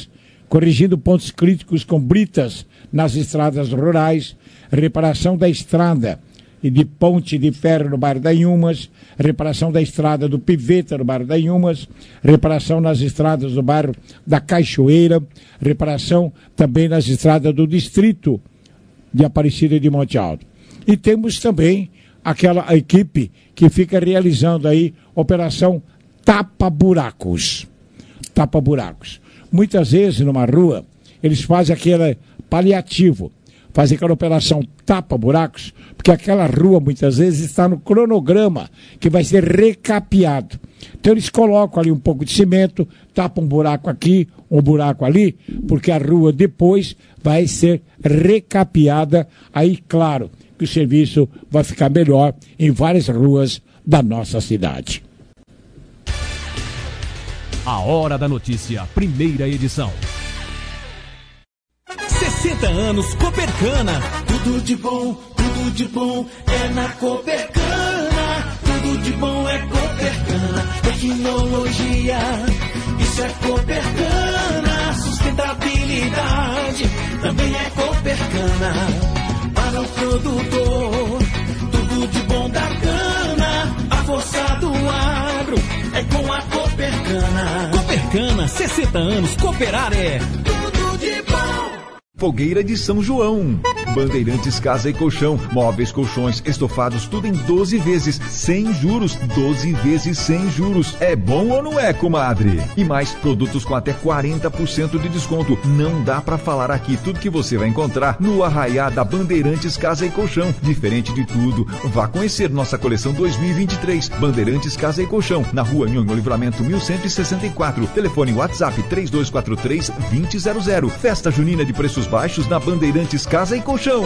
S3: corrigindo pontos críticos com britas nas estradas rurais, reparação da estrada e de ponte de ferro no bairro da Inhumas, reparação da estrada do Piveta no bairro da Inhumas, reparação nas estradas do bairro da Cachoeira, reparação também nas estradas do distrito de Aparecida de Monte Alto. E temos também aquela equipe que fica realizando aí operação tapa-buracos. Tapa-buracos. Muitas vezes numa rua, eles fazem aquele paliativo, fazem aquela operação tapa-buracos, porque aquela rua muitas vezes está no cronograma que vai ser recapeado. Então eles colocam ali um pouco de cimento, tapam um buraco aqui, um buraco ali, porque a rua depois vai ser recapeada. Aí, claro, que o serviço vai ficar melhor em várias ruas da nossa cidade.
S5: A Hora da Notícia, primeira edição. 60 anos Copercana.
S7: Tudo de bom é na Copercana. Tudo de bom é Copercana. Tecnologia, isso é Copercana. Sustentabilidade, também é Copercana. Para o produtor, tudo de bom da cana. A força do agro é com a Copercana.
S5: Copercana, 60 anos, cooperar é
S7: tudo de bom.
S1: Fogueira de São João. Bandeirantes Casa e Colchão. Móveis, colchões, estofados, tudo em 12 vezes, sem juros. 12 vezes sem juros. É bom ou não é, comadre? E mais, produtos com até 40% de desconto. Não dá pra falar aqui tudo que você vai encontrar no arraiá da Bandeirantes Casa e Colchão. Diferente de tudo, vá conhecer nossa coleção 2023. Bandeirantes Casa e Colchão, na rua Nhonho Livramento 1164. Telefone WhatsApp 3243-2000. Festa junina de preços baixos na Bandeirantes Casa e Colchão.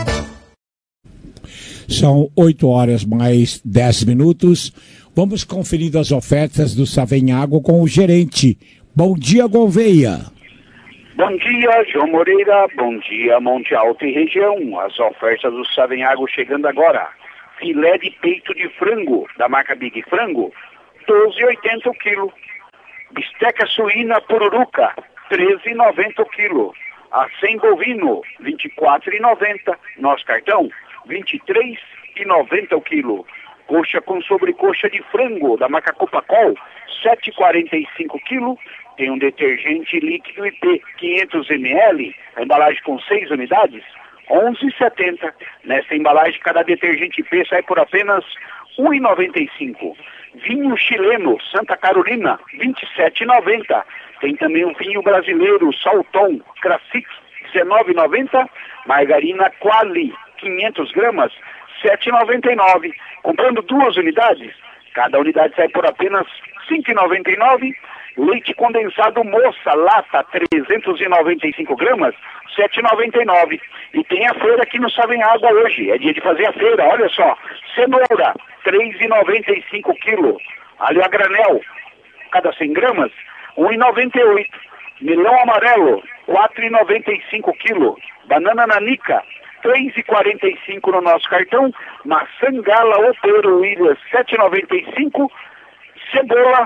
S3: São 8 horas mais 10 minutos. Vamos conferir as ofertas do Savenhago com o gerente. Bom dia, Gouveia.
S6: Bom dia, João Moreira. Bom dia, Monte Alto e região. As ofertas do Savenhago chegando agora. Filé de peito de frango, da marca Big Frango, R$12,80 o quilo. Bisteca suína pururuca, R$13,90 o quilo. Acém bovino, R$24,90. Nosso cartão, R$23,90 o quilo. Coxa com sobrecoxa de frango, da marca Copacol, R$7,45 o quilo. Tem um detergente líquido IP 500 ml, a embalagem com 6 unidades, R$11,70. Nessa embalagem, cada detergente IP sai por apenas R$1,95. Vinho chileno, Santa Carolina, R$27,90. Tem também o vinho brasileiro, Salton, Classic, R$19,90. Margarina Quali, 500 gramas, R$7,99. Comprando 2 unidades, cada unidade sai por apenas R$5,99. Leite condensado Moça, lata, 395 gramas, R$7,99. E tem a feira aqui no Savenhago hoje, é dia de fazer a feira, olha só. Cenoura, R$3,95 quilo. Alho a granel, cada 100 gramas, R$1,98. Melão amarelo, R$4,95 quilo. Banana nanica, R$3,45 no nosso cartão. Maçã gala ou Pedro Williams, R$7,95. Cebola,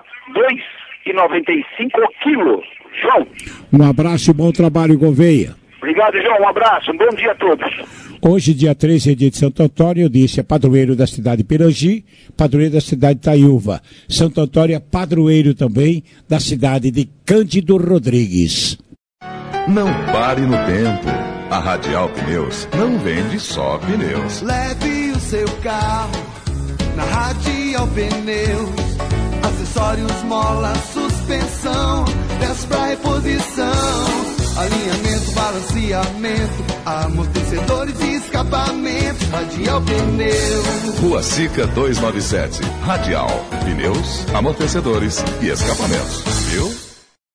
S6: R$2,95 o quilo. João.
S3: Um abraço e bom trabalho, Gouveia.
S6: Obrigado, João. Um abraço. Um bom dia a todos.
S3: Hoje, dia 13, é dia de Santo Antônio. Eu disse, é padroeiro da cidade de Pirangi, padroeiro da cidade de Itaiúva. Santo Antônio é padroeiro também da cidade de Cândido Rodrigues.
S9: Não pare no tempo. A Radial Pneus não vende só pneus.
S4: Leve o seu carro na Radial Pneus. Acessórios, mola, suspensão, peças pra reposição. Alinhamento, balanceamento, amortecedores e escapamentos. Radial Pneus.
S9: Rua Sica 297. Radial Pneus, amortecedores e escapamentos. Viu?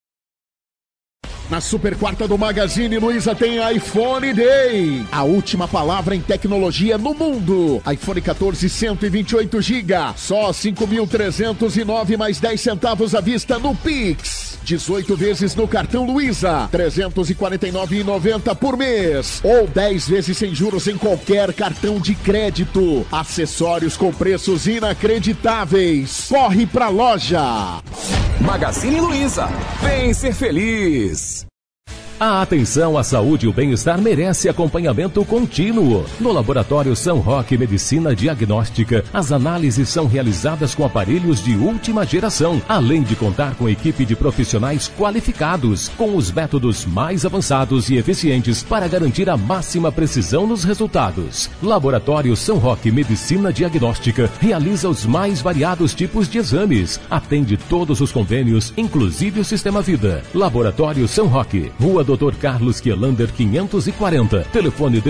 S11: Na super quarta do Magazine Luiza tem iPhone Day. A última palavra em tecnologia no mundo. iPhone 14, 128 GB. Só 5.309 mais 10 centavos à vista no Pix. 18 vezes no cartão Luiza. R$349,90 por mês. Ou 10 vezes sem juros em qualquer cartão de crédito. Acessórios com preços inacreditáveis. Corre pra loja.
S12: Magazine Luiza. Vem ser feliz.
S13: A atenção à saúde e o bem-estar merece acompanhamento contínuo. No Laboratório São Roque Medicina Diagnóstica, as análises são realizadas com aparelhos de última geração, além de contar com equipe de profissionais qualificados, com os métodos mais avançados e eficientes para garantir a máxima precisão nos resultados. Laboratório São Roque Medicina Diagnóstica realiza os mais variados tipos de exames, atende todos os convênios, inclusive o Sistema Vida. Laboratório São Roque, Rua Dr. Carlos Kielander 540, telefone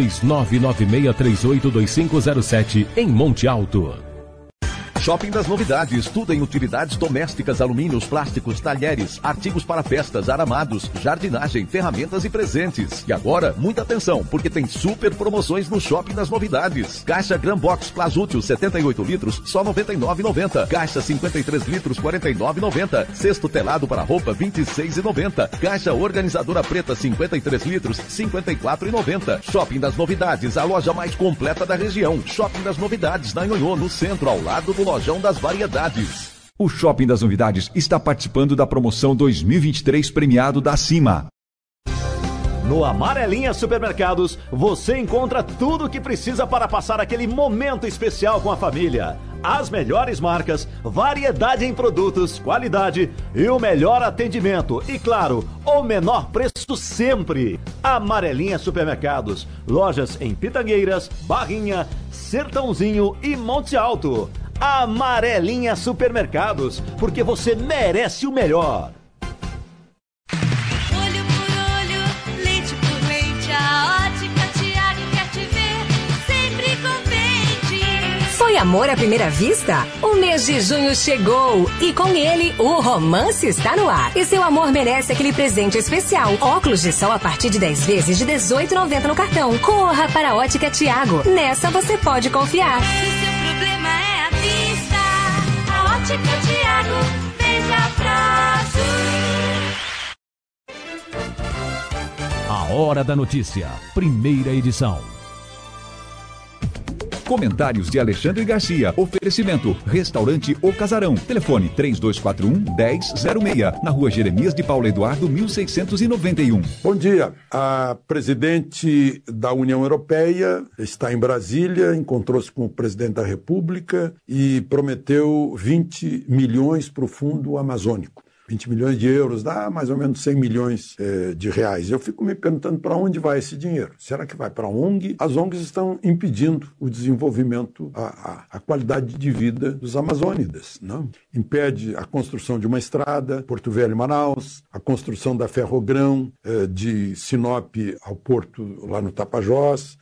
S13: 16-996382507, em Monte Alto.
S14: Shopping das Novidades, tudo em utilidades domésticas, alumínios, plásticos, talheres, artigos para festas, aramados, jardinagem, ferramentas e presentes. E agora, muita atenção, porque tem super promoções no Shopping das Novidades. Caixa Gran Box Plasútil 78 litros, só R$ 99,90. Caixa 53 litros, R$ 49,90. Cesto telado para roupa, R$ 26,90. Caixa organizadora preta 53 litros, R$ 54,90. Shopping das Novidades, a loja mais completa da região. Shopping das Novidades, na Nhonhô, no centro, ao lado do Lojão das Variedades.
S2: O Shopping das Novidades está participando da promoção 2023 premiado da Cima.
S10: No Amarelinha Supermercados, você encontra tudo o que precisa para passar aquele momento especial com a família. As melhores marcas, variedade em produtos, qualidade e o melhor atendimento. E claro, o menor preço sempre. Amarelinha Supermercados, lojas em Pitangueiras, Barrinha, Sertãozinho e Monte Alto. Amarelinha Supermercados, porque você merece o melhor.
S16: Olho por olho, leite por leite, a Ótica Tiago quer te ver sempre contente.
S15: Foi amor à primeira vista? O mês de junho chegou e com ele o romance está no ar. E seu amor merece aquele presente especial. Óculos de sol a partir de 10 vezes de R$ 18,90 no cartão. Corra para a Ótica Tiago. Nessa você pode confiar.
S16: Ótica Tiago, veja prazo.
S5: A Hora da Notícia, primeira edição.
S2: Comentários de Alexandre Garcia. Oferecimento: Restaurante O Casarão. Telefone 3241-1006. Na Rua Jeremias de Paulo Eduardo, 1691.
S19: Bom dia. A presidente da União Europeia está em Brasília, encontrou-se com o presidente da República e prometeu 20 milhões para o Fundo Amazônico. 20 milhões de euros, dá mais ou menos 100 milhões de reais. Eu fico me perguntando para onde vai esse dinheiro. Será que vai para a ONG? As ONGs estão impedindo o desenvolvimento, a qualidade de vida dos amazônidas, não? Impede a construção de uma estrada, Porto Velho e Manaus, a construção da Ferrogrão, de Sinop ao Porto lá no Tapajós,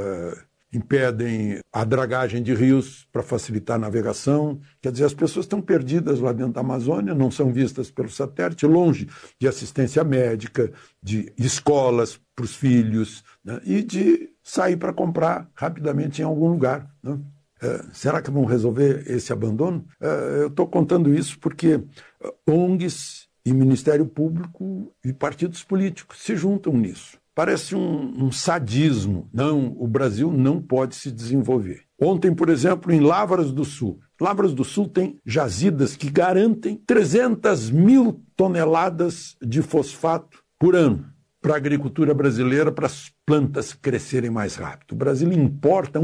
S19: impedem a dragagem de rios para facilitar a navegação. Quer dizer, as pessoas estão perdidas lá dentro da Amazônia, não são vistas pelo satélite, longe de assistência médica, de escolas para os filhos, né? E de sair para comprar rapidamente em algum lugar, né? Será que vão resolver esse abandono? Eu estou contando isso porque ONGs e Ministério Público e partidos políticos se juntam nisso. Parece um sadismo. Não, o Brasil não pode se desenvolver. Ontem, por exemplo, em Lavras do Sul. Lavras do Sul tem jazidas que garantem 300 mil toneladas de fosfato por ano para a agricultura brasileira, para as plantas crescerem mais rápido. O Brasil importa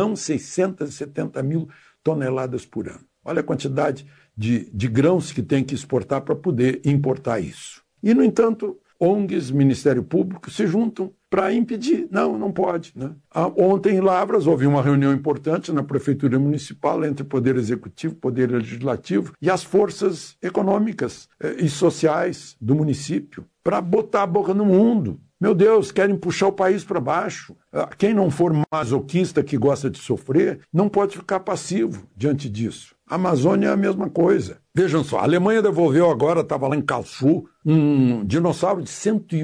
S19: 1.670.000 toneladas por ano. Olha a quantidade de grãos que tem que exportar para poder importar isso. E, no entanto, ONGs, Ministério Público se juntam para impedir. Não pode, né? Ontem em Lavras houve uma reunião importante na Prefeitura Municipal entre o Poder Executivo, Poder Legislativo e as forças econômicas e sociais do município para botar a boca no mundo. Meu Deus, querem puxar o país para baixo. Quem não for masoquista, que gosta de sofrer, não pode ficar passivo diante disso. A Amazônia é a mesma coisa. Vejam só, a Alemanha devolveu agora, estava lá em Kaohsiung, um dinossauro de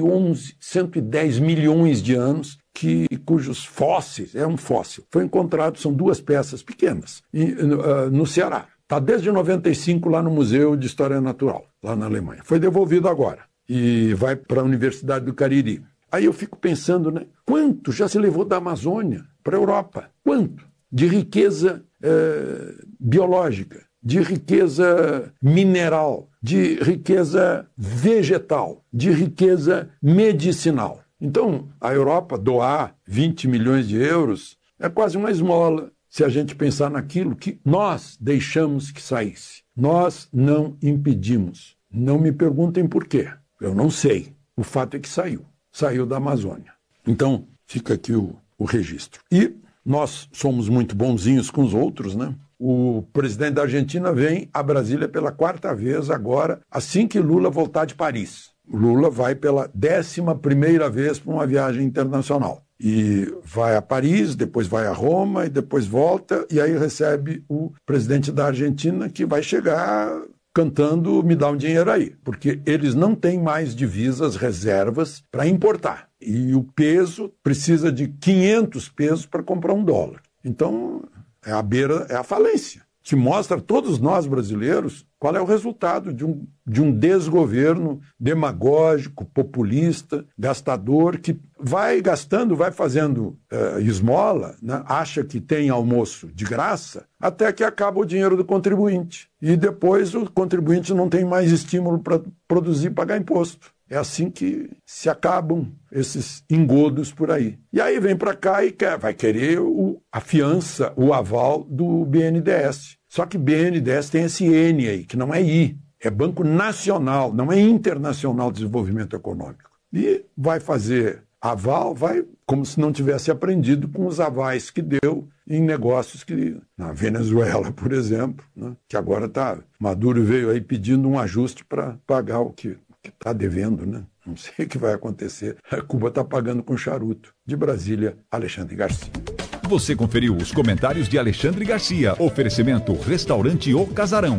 S19: 110 milhões de anos, cujos fósseis, é um fóssil, foi encontrado, são duas peças pequenas, no Ceará. Está desde 95 lá no Museu de História Natural, lá na Alemanha. Foi devolvido agora e vai para a Universidade do Cariri. Aí eu fico pensando, né? Quanto já se levou da Amazônia para a Europa? Quanto? De riqueza biológica, de riqueza mineral, de riqueza vegetal, de riqueza medicinal. Então, a Europa doar 20 milhões de euros é quase uma esmola, se a gente pensar naquilo que nós deixamos que saísse. Nós não impedimos. Não me perguntem por quê. Eu não sei. O fato é que saiu. Saiu da Amazônia. Então, fica aqui o registro. E nós somos muito bonzinhos com os outros, né? O presidente da Argentina vem a Brasília pela 4ª vez agora, assim que Lula voltar de Paris. Lula vai pela 11ª vez para uma viagem internacional. E vai a Paris, depois vai a Roma e depois volta, e aí recebe o presidente da Argentina, que vai chegar cantando "me dá um dinheiro aí", porque eles não têm mais divisas, reservas para importar. E o peso precisa de 500 pesos para comprar $1. Então, é a falência, que mostra a todos nós brasileiros qual é o resultado de um desgoverno demagógico, populista, gastador, que vai gastando, vai fazendo esmola, né? Acha que tem almoço de graça, até que acaba o dinheiro do contribuinte. E depois o contribuinte não tem mais estímulo para produzir e pagar imposto. É assim que se acabam esses engodos por aí. E aí vem para cá e vai querer a fiança, o aval do BNDES. Só que BNDES tem esse N aí, que não é I. É Banco Nacional, não é Internacional de Desenvolvimento Econômico. E vai fazer aval, vai como se não tivesse aprendido com os avais que deu em negócios que, na Venezuela, por exemplo, né, que agora está... Maduro veio aí pedindo um ajuste para pagar o que está devendo, né? Não sei o que vai acontecer. A Cuba está pagando com charuto. De Brasília, Alexandre Garcia.
S1: Você conferiu os comentários de Alexandre Garcia. Oferecimento Restaurante O Casarão.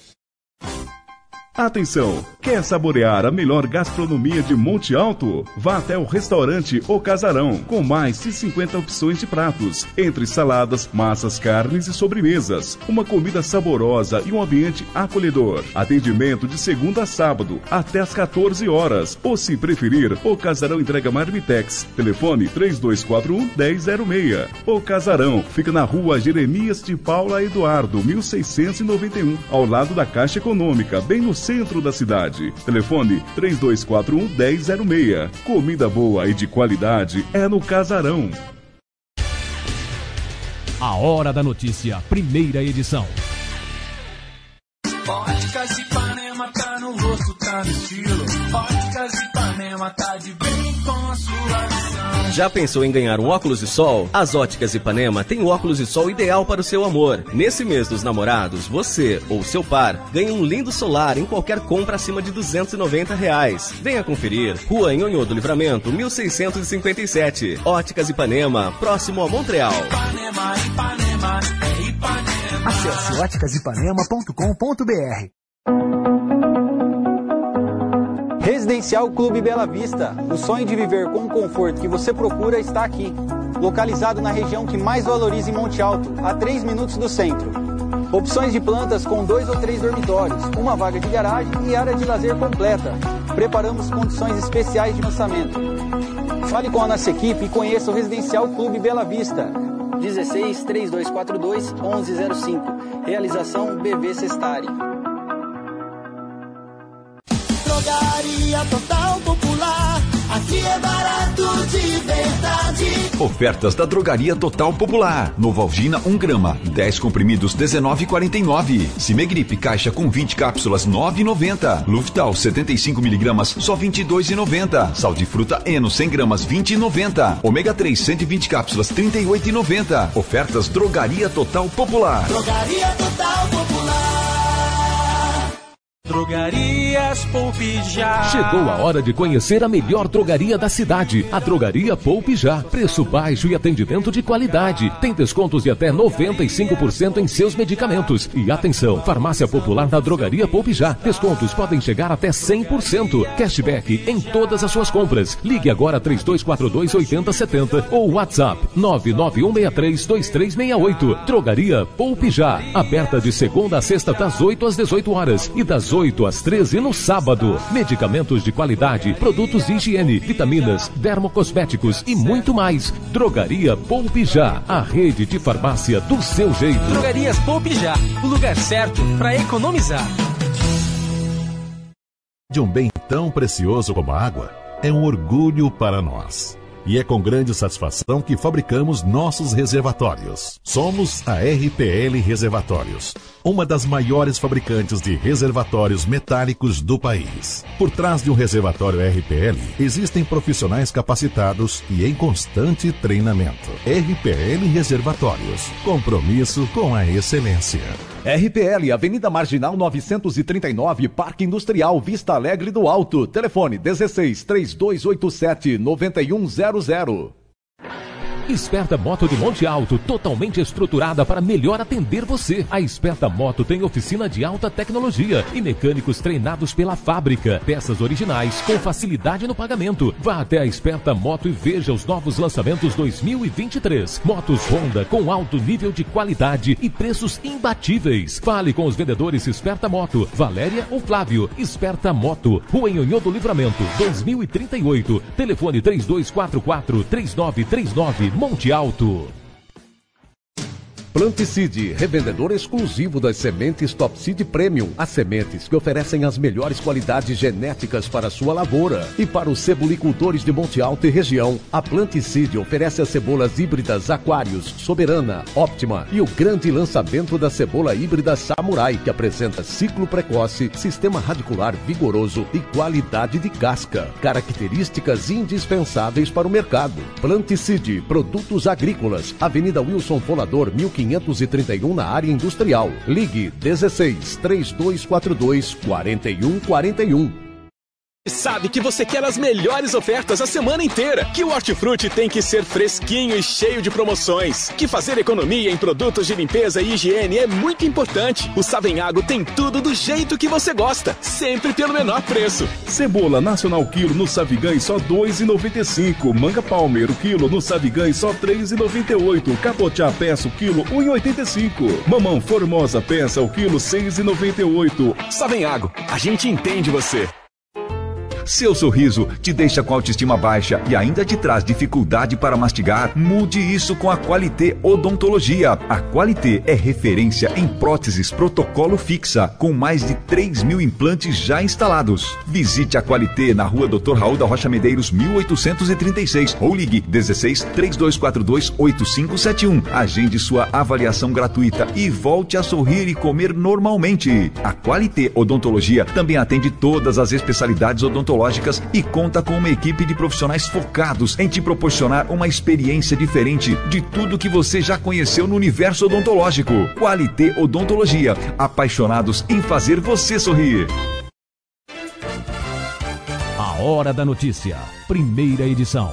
S8: Atenção! Quer saborear a melhor gastronomia de Monte Alto? Vá até o restaurante O Casarão, com mais de 50 opções de pratos, entre saladas, massas, carnes e sobremesas. Uma comida saborosa e um ambiente acolhedor. Atendimento de segunda a sábado, até às 14 horas. Ou, se preferir, O Casarão entrega marmitex. Telefone 3241-1006. O Casarão fica na rua Jeremias de Paula Eduardo, 1691, ao lado da Caixa Econômica, bem no centro da cidade. Telefone 3241-1006. Comida boa e de qualidade é no Casarão.
S5: A Hora da Notícia, primeira edição.
S7: Óticas Ipanema tá no rosto, tá no estilo. Óticas Ipanema tá de bem com a sua visão.
S17: Já pensou em ganhar um óculos de sol? As Óticas Ipanema tem o óculos de sol ideal para o seu amor. Nesse mês dos namorados, você ou seu par ganha um lindo solar em qualquer compra acima de R$290. Venha conferir. Rua Nhonhô do Livramento, 1657. Óticas Ipanema, próximo a Montreal.
S7: Ipanema, Ipanema, é Ipanema.
S18: Acesse óticasipanema.com.br.
S21: Residencial Clube Bela Vista. O sonho de viver com o conforto que você procura está aqui. Localizado na região que mais valoriza em Monte Alto, a 3 minutos do centro. Opções de plantas com 2 ou 3 dormitórios, uma vaga de garagem e área de lazer completa. Preparamos condições especiais de lançamento. Fale com a nossa equipe e conheça o Residencial Clube Bela Vista. 16 3242 1105. Realização BV Sestari.
S7: Drogaria Total Popular. Aqui é barato de verdade.
S1: Ofertas da Drogaria Total Popular. Novalgina 1 grama, 10 comprimidos 19,49. Cimegripe caixa com 20 cápsulas 9,90. Luftal 75 miligramas só 22,90. Sal de fruta Eno 100 gramas 20,90. Ômega 3 120 cápsulas 38,90. Ofertas Drogaria Total Popular.
S7: Drogaria Total Popular.
S5: Drogarias Poupe Já.
S13: Chegou a hora de conhecer a melhor drogaria da cidade, a Drogaria Poupe Já. Preço baixo e atendimento de qualidade. Tem descontos de até 95% em seus medicamentos. E atenção, farmácia popular da Drogaria Poupe Já. Descontos podem chegar até 100%. Cashback em todas as suas compras. Ligue agora 3242-8070 ou WhatsApp 991632368. Drogaria Poupe Já. Aberta de segunda a sexta das 8 às 18 horas e das 8 8 às 13 no sábado. Medicamentos de qualidade, produtos de higiene, vitaminas, dermocosméticos e muito mais. Drogaria Poupe Já, a rede de farmácia do seu jeito.
S5: Drogarias Poupe Já, o lugar certo para economizar.
S18: De um bem tão precioso como a água, é um orgulho para nós. E é com grande satisfação que fabricamos nossos reservatórios. Somos a RPL Reservatórios, uma das maiores fabricantes de reservatórios metálicos do país. Por trás de um reservatório RPL, existem profissionais capacitados e em constante treinamento. RPL Reservatórios, compromisso com a excelência.
S1: RPL, Avenida Marginal 939, Parque Industrial, Vista Alegre do Alto. Telefone 16 3287 9100.
S13: Esperta Moto de Monte Alto, totalmente estruturada para melhor atender você. A Esperta Moto tem oficina de alta tecnologia e mecânicos treinados pela fábrica. Peças originais com facilidade no pagamento. Vá até a Esperta Moto e veja os novos lançamentos 2023. Motos Honda com alto nível de qualidade e preços imbatíveis. Fale com os vendedores Esperta Moto, Valéria ou Flávio. Esperta Moto, Rua Nhonhô do Livramento, 2038. Telefone 3244-3939. Monte Alto.
S14: Planticide, revendedor exclusivo das sementes Top Seed Premium. As sementes que oferecem as melhores qualidades genéticas para a sua lavoura. E para os cebolicultores de Monte Alto e região, a Planticide oferece as cebolas híbridas Aquarius, Soberana, Optima e o grande lançamento da cebola híbrida Samurai, que apresenta ciclo precoce, sistema radicular vigoroso e qualidade de casca. Características indispensáveis para o mercado. Planticide, produtos agrícolas, Avenida Wilson Folador, 1531 na área industrial. Ligue 16 3242 4141.
S20: Sabe que você quer as melhores ofertas a semana inteira, que o Hortifruti tem que ser fresquinho e cheio de promoções, que fazer economia em produtos de limpeza e higiene é muito importante. O Savenhago tem tudo do jeito que você gosta, sempre pelo menor preço.
S8: Cebola Nacional quilo no Savigães só R$ 2,95. Manga Palmer o quilo no Savigães só R$ 3,98. Cabotiá peça o quilo R$ 1,85. Mamão Formosa peça o quilo R$ 6,98.
S20: Savenhago, a gente entende você.
S1: Seu sorriso te deixa com a autoestima baixa e ainda te traz dificuldade para mastigar? Mude isso com a Qualité Odontologia. A Qualité é referência em próteses protocolo fixa, com mais de 3.000 implantes já instalados. Visite a Qualité na rua Dr. Raul da Rocha Medeiros, 1836 ou ligue 16 3242 8571. Agende sua avaliação gratuita e volte a sorrir e comer normalmente. A Qualité Odontologia também atende todas as especialidades odontológicas e conta com uma equipe de profissionais focados em te proporcionar uma experiência diferente de tudo que você já conheceu no universo odontológico. Qualité Odontologia, apaixonados em fazer você sorrir.
S5: A Hora da Notícia, primeira edição.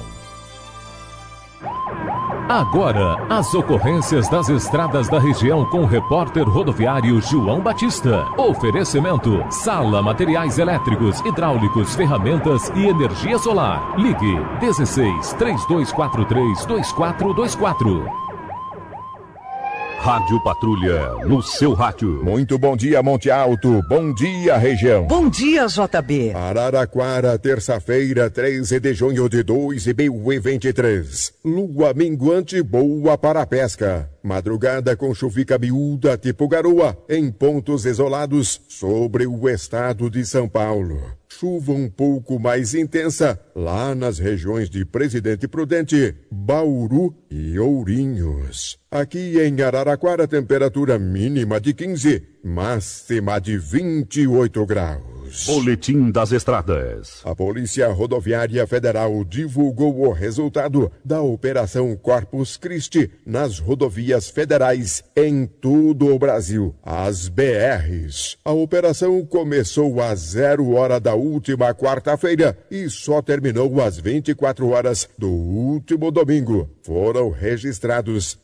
S13: Agora, as ocorrências das estradas da região com o repórter rodoviário João Batista. Oferecimento: Sala Materiais Elétricos, Hidráulicos, Ferramentas e Energia Solar. Ligue 16 3243 2424.
S22: Rádio Patrulha, no seu rádio.
S24: Muito bom dia, Monte Alto. Bom dia, região.
S25: Bom dia, JB.
S24: Araraquara, terça-feira, 13 de junho de 2023. Lua minguante boa para a pesca. Madrugada com chuvica miúda tipo garoa em pontos isolados sobre o estado de São Paulo. Chuva um pouco mais intensa lá nas regiões de Presidente Prudente, Bauru e Ourinhos. Aqui em Araraquara, temperatura mínima de 15, máxima de 28 graus.
S22: Boletim das Estradas.
S24: A Polícia Rodoviária Federal divulgou o resultado da Operação Corpus Christi nas rodovias federais em todo o Brasil, as BRs. A operação começou às 0 hora da última quarta-feira e só terminou às 24 horas do último domingo. Foram registrados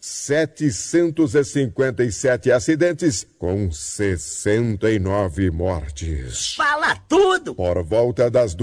S24: 757 acidentes com 69 mortes.
S3: Fala tudo!
S24: Por volta das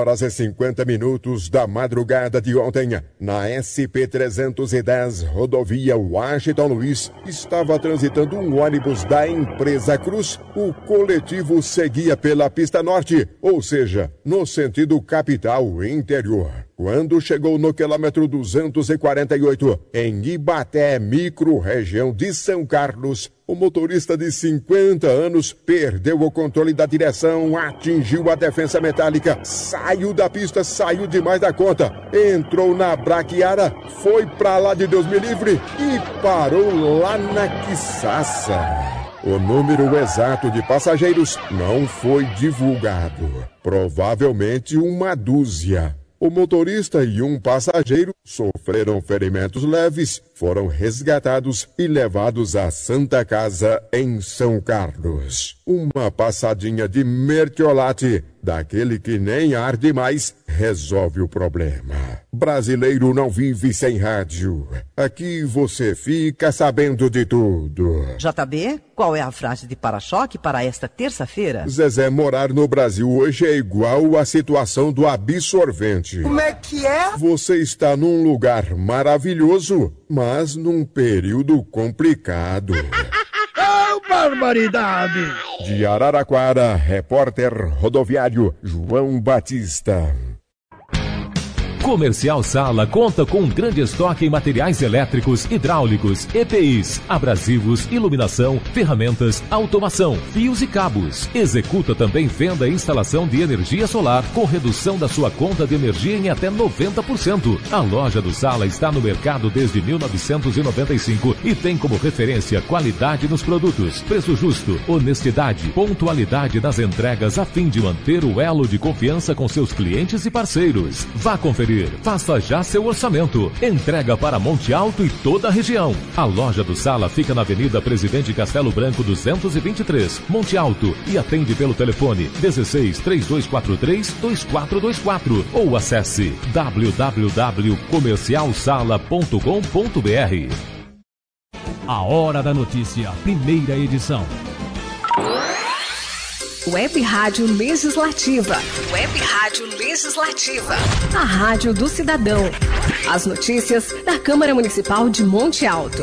S24: 2h50 da madrugada de ontem, na SP-310, rodovia Washington Luiz, estava transitando um ônibus da empresa Cruz. O coletivo seguia pela pista norte, ou seja, no sentido capital interior. Quando chegou no quilômetro 248, em Ibaté, micro-região de São Carlos, o motorista de 50 anos perdeu o controle da direção, atingiu a defensa metálica, saiu da pista, saiu demais da conta, entrou na braquiara, foi pra lá de Deus me livre e parou lá na quiçaça. O número exato de passageiros não foi divulgado. Provavelmente uma dúzia. O motorista e um passageiro sofreram ferimentos leves, foram resgatados e levados à Santa Casa em São Carlos. Uma passadinha de mertiolate, daquele que nem arde mais, resolve o problema. Brasileiro não vive sem rádio. Aqui você fica sabendo de tudo.
S4: JB, qual é a frase de para-choque para esta terça-feira?
S24: Zezé, morar no Brasil hoje é igual à situação do absorvente.
S4: Como é que é?
S24: Você está num lugar maravilhoso, mas num período complicado.
S3: Oh, barbaridade!
S24: De Araraquara, repórter rodoviário João Batista.
S13: Comercial Sala conta com um grande estoque em materiais elétricos, hidráulicos, EPIs, abrasivos, iluminação, ferramentas, automação, fios e cabos. Executa também venda e instalação de energia solar com redução da sua conta de energia em até 90%. A loja do Sala está no mercado desde 1995 e tem como referência qualidade nos produtos, preço justo, honestidade, pontualidade nas entregas a fim de manter o elo de confiança com seus clientes e parceiros. Vá conferir. Faça já seu orçamento. Entrega para Monte Alto e toda a região. A loja do Sala fica na Avenida Presidente Castelo Branco 223, Monte Alto, e atende pelo telefone 16-3243-2424 ou acesse www.comercialsala.com.br.
S5: A Hora da Notícia, primeira edição.
S15: Web Rádio Legislativa. Web Rádio Legislativa. A Rádio do Cidadão. As notícias da Câmara Municipal de Monte Alto.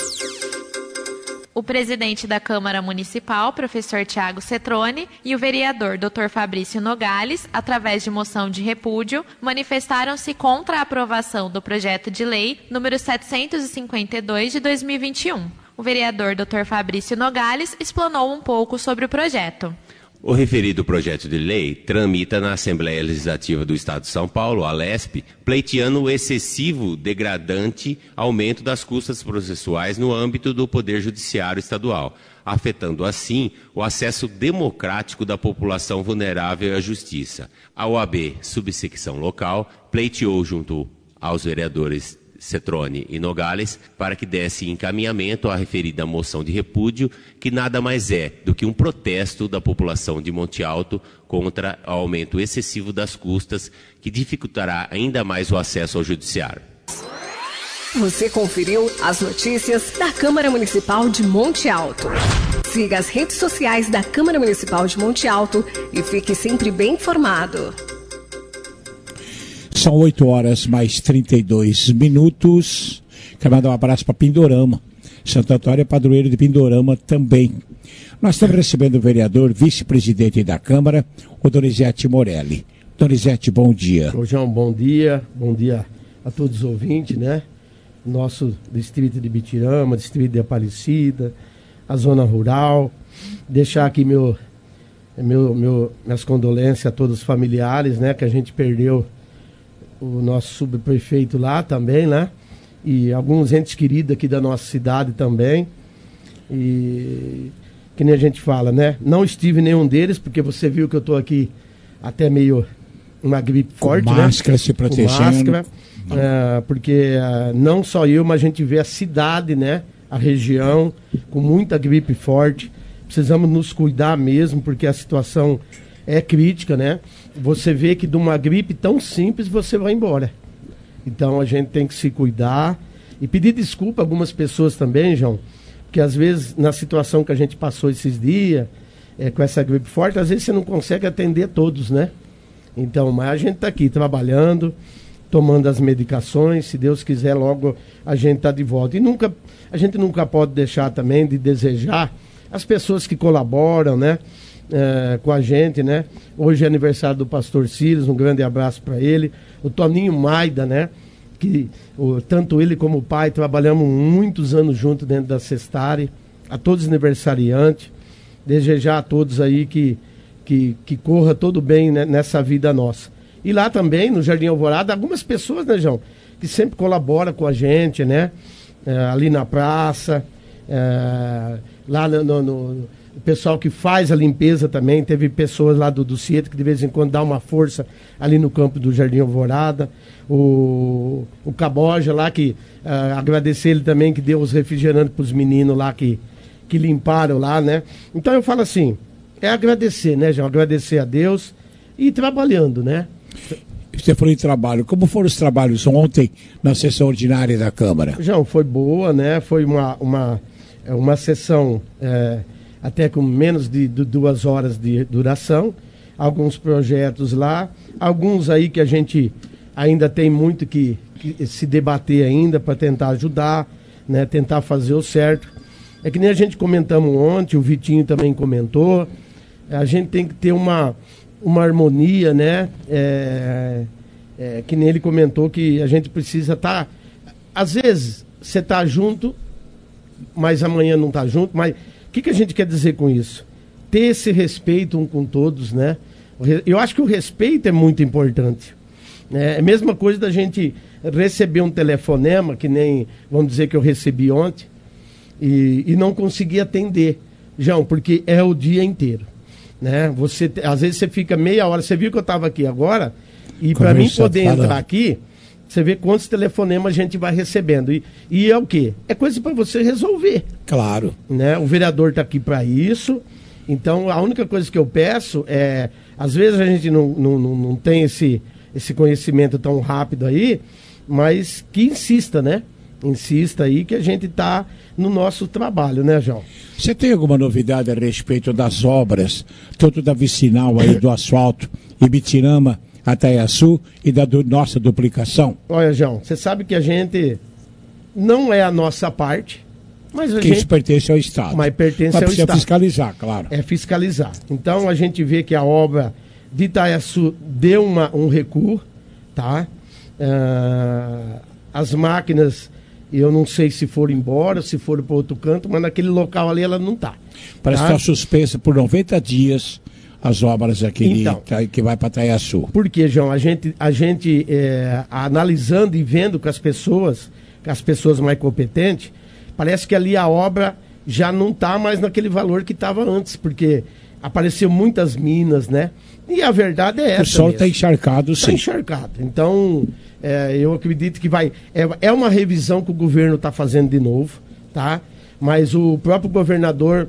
S6: O presidente da Câmara Municipal, professor Tiago Cetrone, e o vereador Dr. Fabrício Nogales, através de moção de repúdio, manifestaram-se contra a aprovação do projeto de lei número 752 de 2021. O vereador Dr. Fabrício Nogales explanou um pouco sobre o projeto.
S23: O referido projeto de lei tramita na Assembleia Legislativa do Estado de São Paulo, a ALESP, pleiteando o excessivo, degradante aumento das custas processuais no âmbito do Poder Judiciário Estadual, afetando assim o acesso democrático da população vulnerável à justiça. A OAB, subsecção local, pleiteou junto aos vereadores Cetrone e Nogales para que desse encaminhamento à referida moção de repúdio, que nada mais é do que um protesto da população de Monte Alto contra o aumento excessivo das custas, que dificultará ainda mais o acesso ao judiciário.
S15: Você conferiu as notícias da Câmara Municipal de Monte Alto. Siga as redes sociais da Câmara Municipal de Monte Alto e fique sempre bem informado.
S25: São 8h mais 32. Quero mandar um abraço para Pindorama. Santo Antônio é padroeiro de Pindorama também. Nós estamos recebendo o vereador, vice-presidente da Câmara, o Donizete Morelli. Donizete, bom dia.
S26: Ô João, bom dia a todos os ouvintes, né? Nosso distrito de Bitirama, distrito de Aparecida, a zona rural. Deixar aqui minhas condolências a todos os familiares, né? Que a gente perdeu o nosso subprefeito lá também, né? E alguns entes queridos aqui da nossa cidade também. E que nem a gente fala, né? Não estive em nenhum deles, porque você viu que eu estou aqui até meio uma gripe forte,
S25: com máscara, né? Se protegendo. Com máscara,
S26: porque não só eu, mas a gente vê a cidade, né? A região com muita gripe forte. Precisamos nos cuidar mesmo, porque a situação é crítica, né? Você vê que de uma gripe tão simples você vai embora. Então a gente tem que se cuidar e pedir desculpa a algumas pessoas também, João, porque às vezes na situação que a gente passou esses dias, com essa gripe forte, às vezes você não consegue atender todos, né? Então, mas a gente está aqui trabalhando, tomando as medicações, se Deus quiser, logo a gente está de volta. E a gente nunca pode deixar também de desejar as pessoas que colaboram, né? Com a gente, né? Hoje é aniversário do pastor Círios, um grande abraço para ele. O Toninho Maida, né? Que tanto ele como o pai trabalhamos muitos anos juntos dentro da Sestare. A todos os aniversariantes, desejar a todos aí que corra tudo bem, né, nessa vida nossa. E lá também, no Jardim Alvorada, algumas pessoas, né, João, que sempre colaboram com a gente, né? Ali na praça, lá o pessoal que faz a limpeza também, teve pessoas lá do CIET que de vez em quando dá uma força ali no campo do Jardim Alvorada, o Caboja lá, que agradecer ele também, que deu os refrigerantes para os meninos lá que limparam lá, né? Então eu falo assim, agradecer, né, João? Agradecer a Deus e ir trabalhando, né?
S25: Você falou em trabalho. Como foram os trabalhos ontem na sessão ordinária da Câmara?
S26: João, foi boa, né? Foi uma sessão até com menos de 2 horas de duração. Alguns projetos lá, alguns aí que a gente ainda tem muito que se debater ainda para tentar ajudar, né? Tentar fazer o certo. É que nem a gente comentamos ontem, o Vitinho também comentou, a gente tem que ter uma harmonia, né? Que nem ele comentou que a gente precisa estar... Às vezes, você está junto, mas amanhã não está junto, mas o que a gente quer dizer com isso? Ter esse respeito um com todos, né? Eu acho que o respeito é muito importante. É a mesma coisa da gente receber um telefonema, que nem, vamos dizer que eu recebi ontem, e não consegui atender, João, porque é o dia inteiro, né? Às vezes você fica meia hora, você viu que eu estava aqui agora, e para mim poder entrar aqui, você vê quantos telefonemas a gente vai recebendo, e é o quê? É coisa para você resolver.
S25: Claro.
S26: Né? O vereador está aqui para isso, então a única coisa que eu peço é, às vezes a gente não tem esse conhecimento tão rápido aí, mas que insista, né? Insista aí que a gente está no nosso trabalho, né, João?
S25: Você tem alguma novidade a respeito das obras, tanto da vicinal aí do asfalto, Ibitirama, Ataiaçu e da nossa duplicação?
S26: Olha, João, você sabe que a gente não é a nossa parte, mas
S25: que isso pertence ao Estado.
S26: Mas pertence ao
S25: precisa
S26: Estado.
S25: Fiscalizar, claro.
S26: É fiscalizar. Então a gente vê que a obra de Itaiaçu deu um recuo, tá? As máquinas, eu não sei se foram embora, se foram para outro canto, mas naquele local ali ela não está.
S25: Parece que está suspensa por 90 dias as obras aqui
S26: então,
S25: que vai para Itaiaçu.
S26: Por quê, João? A gente analisando e vendo com as pessoas mais competentes, parece que ali a obra já não está mais naquele valor que estava antes, porque apareceu muitas minas, né? E a verdade é essa.
S25: O solo está encharcado, sim.
S26: Está encharcado. Então, eu acredito que vai... É uma revisão que o governo está fazendo de novo, tá? Mas o próprio governador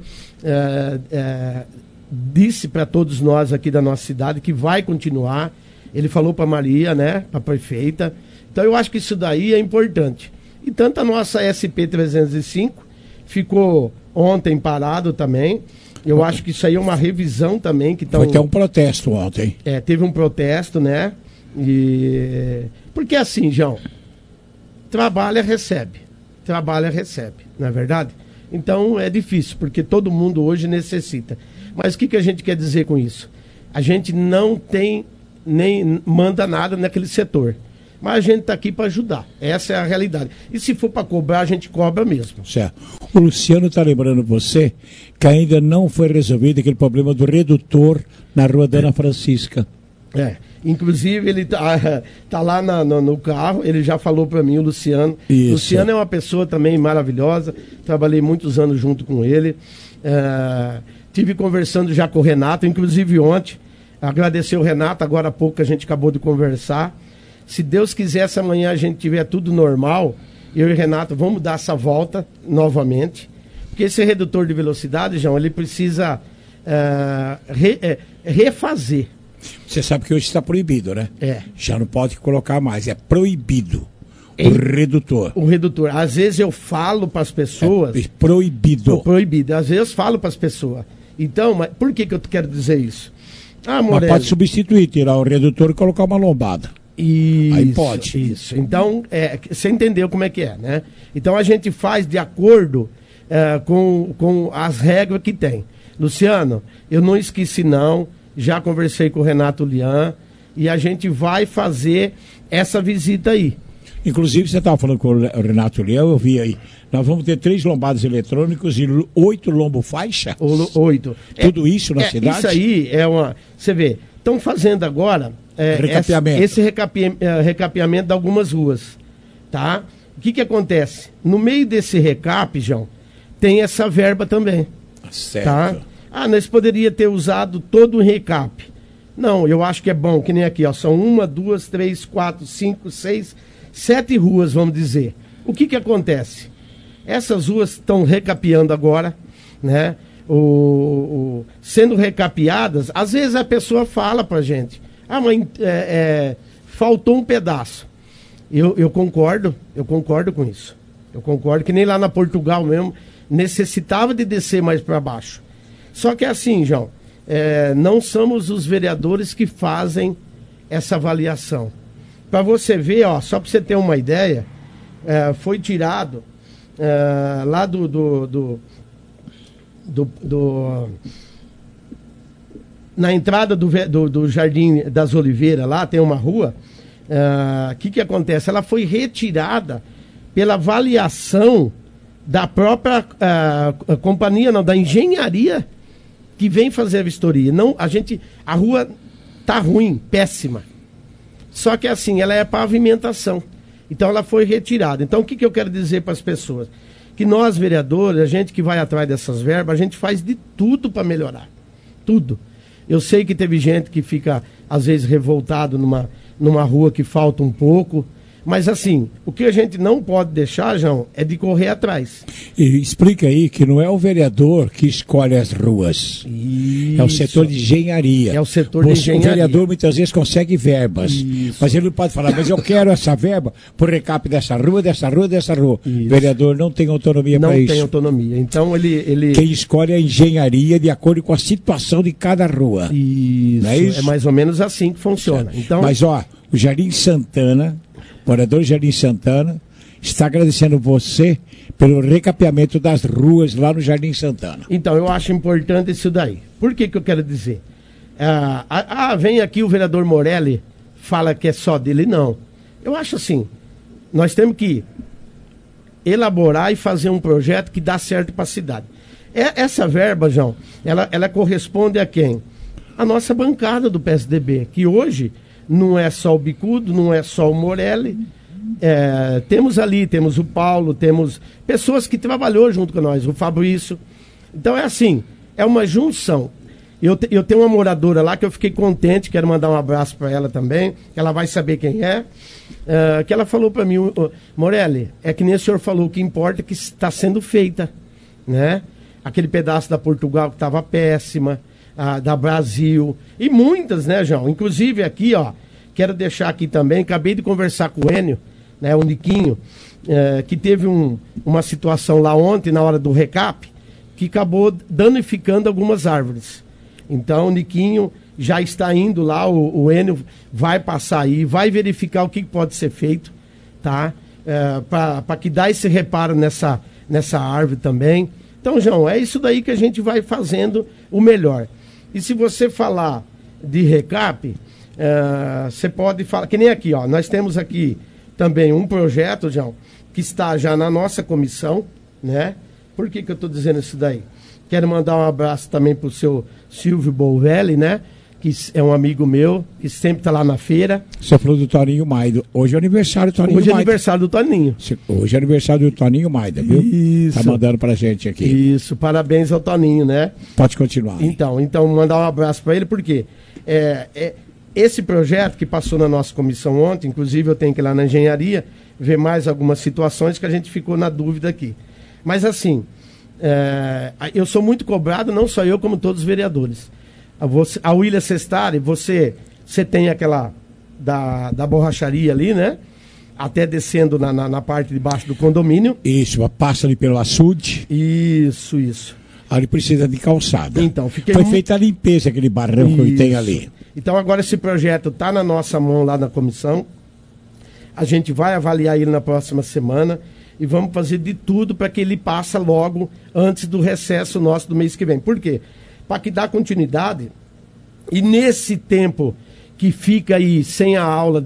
S26: disse para todos nós aqui da nossa cidade que vai continuar. Ele falou para Maria, né? Para a prefeita. Então, eu acho que isso daí é importante. E tanto a nossa SP-305 ficou ontem parado também. Eu acho que isso aí é uma revisão também.
S25: Foi até um protesto ontem.
S26: Teve um protesto, né? Porque assim, João, trabalha, recebe. Trabalha, recebe, não é verdade? Então é difícil, porque todo mundo hoje necessita. Mas o que a gente quer dizer com isso? A gente não tem, nem manda nada naquele setor. Mas a gente está aqui para ajudar. Essa é a realidade. E se for para cobrar, a gente cobra mesmo.
S25: Certo. O Luciano está lembrando você que ainda não foi resolvido aquele problema do redutor na rua Dona Francisca.
S26: Inclusive, ele tá lá no carro, ele já falou para mim, o Luciano.
S25: Isso.
S26: Luciano é uma pessoa também maravilhosa. Trabalhei muitos anos junto com ele. Tive conversando já com o Renato, inclusive ontem. Agradecer o Renato, agora há pouco a gente acabou de conversar. Se Deus quiser, essa manhã a gente tiver tudo normal, eu e o Renato vamos dar essa volta novamente. Porque esse redutor de velocidade, João, ele precisa refazer.
S25: Você sabe que hoje está proibido, né? Já não pode colocar mais, é proibido. O redutor.
S26: O redutor. Às vezes eu falo para as pessoas...
S25: Proibido.
S26: Proibido. Às vezes eu falo para as pessoas. Então, mas por que eu quero dizer isso?
S25: Mas pode substituir, tirar o redutor e colocar uma lombada.
S26: Isso,
S25: aí pode.
S26: Isso. Então, você entendeu como é que é, né? Então a gente faz de acordo com as regras que tem. Luciano, eu não esqueci não, já conversei com o Renato Lian e a gente vai fazer essa visita aí.
S25: Inclusive, você estava falando com o Renato Leão, eu vi aí. Nós vamos ter 3 lombadas eletrônicos e 8 lombo-faixa?
S26: 8.
S25: Tudo isso na cidade?
S26: Isso aí é uma... Você vê, estão fazendo agora esse recapeamento de algumas ruas, tá? O que acontece? No meio desse recap, João, tem essa verba também.
S25: Certo.
S26: Tá? Nós poderíamos ter usado todo o recap. Não, eu acho que é bom, que nem aqui, ó. São 1, 2, 3, 4, 5, 6, 7 ruas, vamos dizer. O que acontece? Essas ruas estão recapeando agora, né? Sendo recapeadas, às vezes a pessoa fala pra gente, mas faltou um pedaço. Eu concordo com isso. Eu concordo que nem lá na Portugal mesmo, necessitava de descer mais para baixo. Só que é assim, João, não somos os vereadores que fazem essa avaliação. Para você ver, ó, só para você ter uma ideia, foi tirado lá na entrada do Jardim das Oliveiras, lá tem uma rua. O que acontece? Ela foi retirada pela avaliação da própria companhia, não, da engenharia que vem fazer a vistoria. Não, a rua tá ruim, péssima. Só que assim, ela é pavimentação. Então ela foi retirada. Então o que eu quero dizer para as pessoas? Que nós, vereadores, a gente que vai atrás dessas verbas, a gente faz de tudo para melhorar. Tudo. Eu sei que teve gente que fica, às vezes, revoltado numa rua que falta um pouco. Mas assim, o que a gente não pode deixar, João, é de correr atrás.
S25: E explica aí que não é o vereador que escolhe as ruas.
S26: Isso.
S25: É o setor de engenharia.
S26: É o setor de engenharia.
S25: O vereador muitas vezes consegue verbas.
S26: Isso.
S25: Mas ele não pode falar, mas eu quero essa verba por recap dessa rua, dessa rua, dessa rua. Isso. O vereador não tem autonomia para isso.
S26: Não tem autonomia. Então ele...
S25: Quem escolhe é a engenharia de acordo com a situação de cada rua.
S26: Isso.
S25: Não é isso?
S26: É mais ou menos assim que funciona. Então...
S25: Mas ó, o Jardim Santana... Morador Jardim Santana está agradecendo você pelo recapeamento das ruas lá no Jardim Santana.
S26: Então, eu acho importante isso daí. Por que eu quero dizer? Vem aqui o vereador Morelli, fala que é só dele. Não. Eu acho assim, nós temos que elaborar e fazer um projeto que dá certo para a cidade. Essa verba, João, ela corresponde a quem? A nossa bancada do PSDB, que hoje... Não é só o Bicudo, não é só o Morelli. Temos o Paulo, temos pessoas que trabalhou junto com nós, o Fabrício. Então é assim, é uma junção. Eu tenho uma moradora lá que eu fiquei contente, quero mandar um abraço para ela também, ela vai saber quem é. Que ela falou para mim, Morelli, é que nem o senhor falou, o que importa é que está sendo feita, né? Aquele pedaço da Portugal que estava péssima, da Brasil, e muitas, né, João? Inclusive aqui, ó, quero deixar aqui também, acabei de conversar com o Enio, né, o Niquinho, que teve uma situação lá ontem, na hora do recap, que acabou danificando algumas árvores. Então, o Niquinho já está indo lá, o Enio vai passar aí, vai verificar o que pode ser feito, tá? Para que dá esse reparo nessa árvore também. Então, João, é isso daí que a gente vai fazendo o melhor. E se você falar de recap, você pode falar, que nem aqui, ó, nós temos aqui também um projeto, João, que está já na nossa comissão, né? Por que eu estou dizendo isso daí? Quero mandar um abraço também para o seu Silvio Bolvelli, né? Que é um amigo meu, que sempre está lá na feira.
S25: Você falou do Toninho Maida. Hoje é aniversário do Toninho Maida.
S26: Hoje é aniversário do Toninho.
S25: Hoje é aniversário do Toninho Maida, viu?
S26: Isso.
S25: Tá mandando pra gente aqui.
S26: Isso, parabéns ao Toninho, né?
S25: Pode continuar.
S26: Então mandar um abraço para ele, porque esse projeto que passou na nossa comissão ontem, inclusive eu tenho que ir lá na engenharia, ver mais algumas situações que a gente ficou na dúvida aqui. Mas assim, eu sou muito cobrado, não só eu, como todos os vereadores. A William Sestari, você tem aquela da borracharia ali, né? Até descendo na parte de baixo do condomínio.
S25: Isso, passa ali pelo açude.
S26: Isso.
S25: Ali precisa de calçada.
S26: Então,
S25: Foi feita a limpeza, aquele barranco que tem ali.
S26: Então agora esse projeto está na nossa mão lá na comissão. A gente vai avaliar ele na próxima semana e vamos fazer de tudo para que ele passe logo antes do recesso nosso do mês que vem. Por quê? Para que dá continuidade e nesse tempo que fica aí sem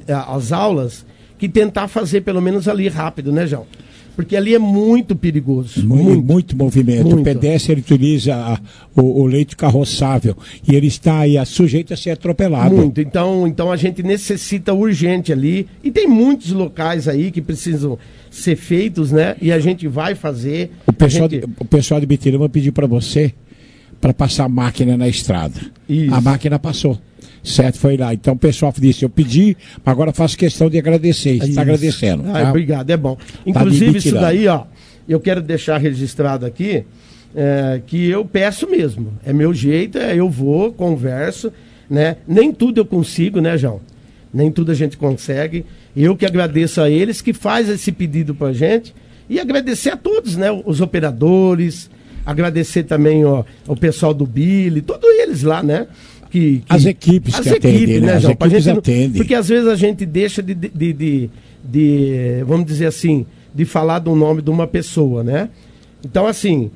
S26: as aulas, que tentar fazer pelo menos ali rápido, né, João? Porque ali é muito perigoso.
S25: Muito movimento.
S26: Muito.
S25: O pedestre ele utiliza o leito carroçável e ele está aí sujeito a ser atropelado.
S26: Muito. Então a gente necessita urgente ali. E tem muitos locais aí que precisam ser feitos, né? E a gente vai fazer.
S25: O pessoal de Bitirama pediu para você para passar a máquina na estrada.
S26: Isso.
S25: A máquina passou. Certo, foi lá. Então o pessoal disse, eu pedi, agora faço questão de agradecer. Está agradecendo. Tá?
S26: Obrigado, é bom. Inclusive isso daí, ó, eu quero deixar registrado aqui, que eu peço mesmo. É meu jeito, eu vou, converso, né? Nem tudo eu consigo, né, João? Nem tudo a gente consegue. Eu que agradeço a eles que faz esse pedido pra gente e agradecer a todos, né? Os operadores, agradecer também ó, o pessoal do Billy, todos eles lá, né?
S25: As equipes que atendem, né? As equipes atendem.
S26: Porque às vezes a gente deixa de, vamos dizer assim, de falar do nome de uma pessoa, né? Então, assim,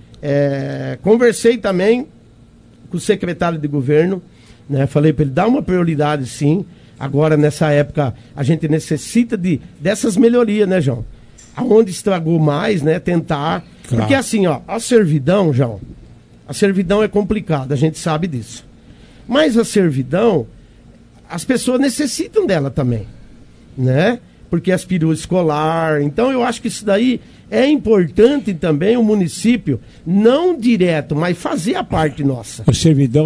S26: conversei também com o secretário de governo, né? Falei para ele dar uma prioridade, sim. Agora, nessa época, a gente necessita dessas melhorias, né, João? Aonde estragou mais, né? Tentar. Claro. Porque assim, ó, a servidão, João, a servidão é complicada, a gente sabe disso. Mas a servidão, as pessoas necessitam dela também, né? Porque as perua escolar. Então eu acho que isso daí é importante também o município, não direto, mas fazer a parte nossa.
S25: O servidão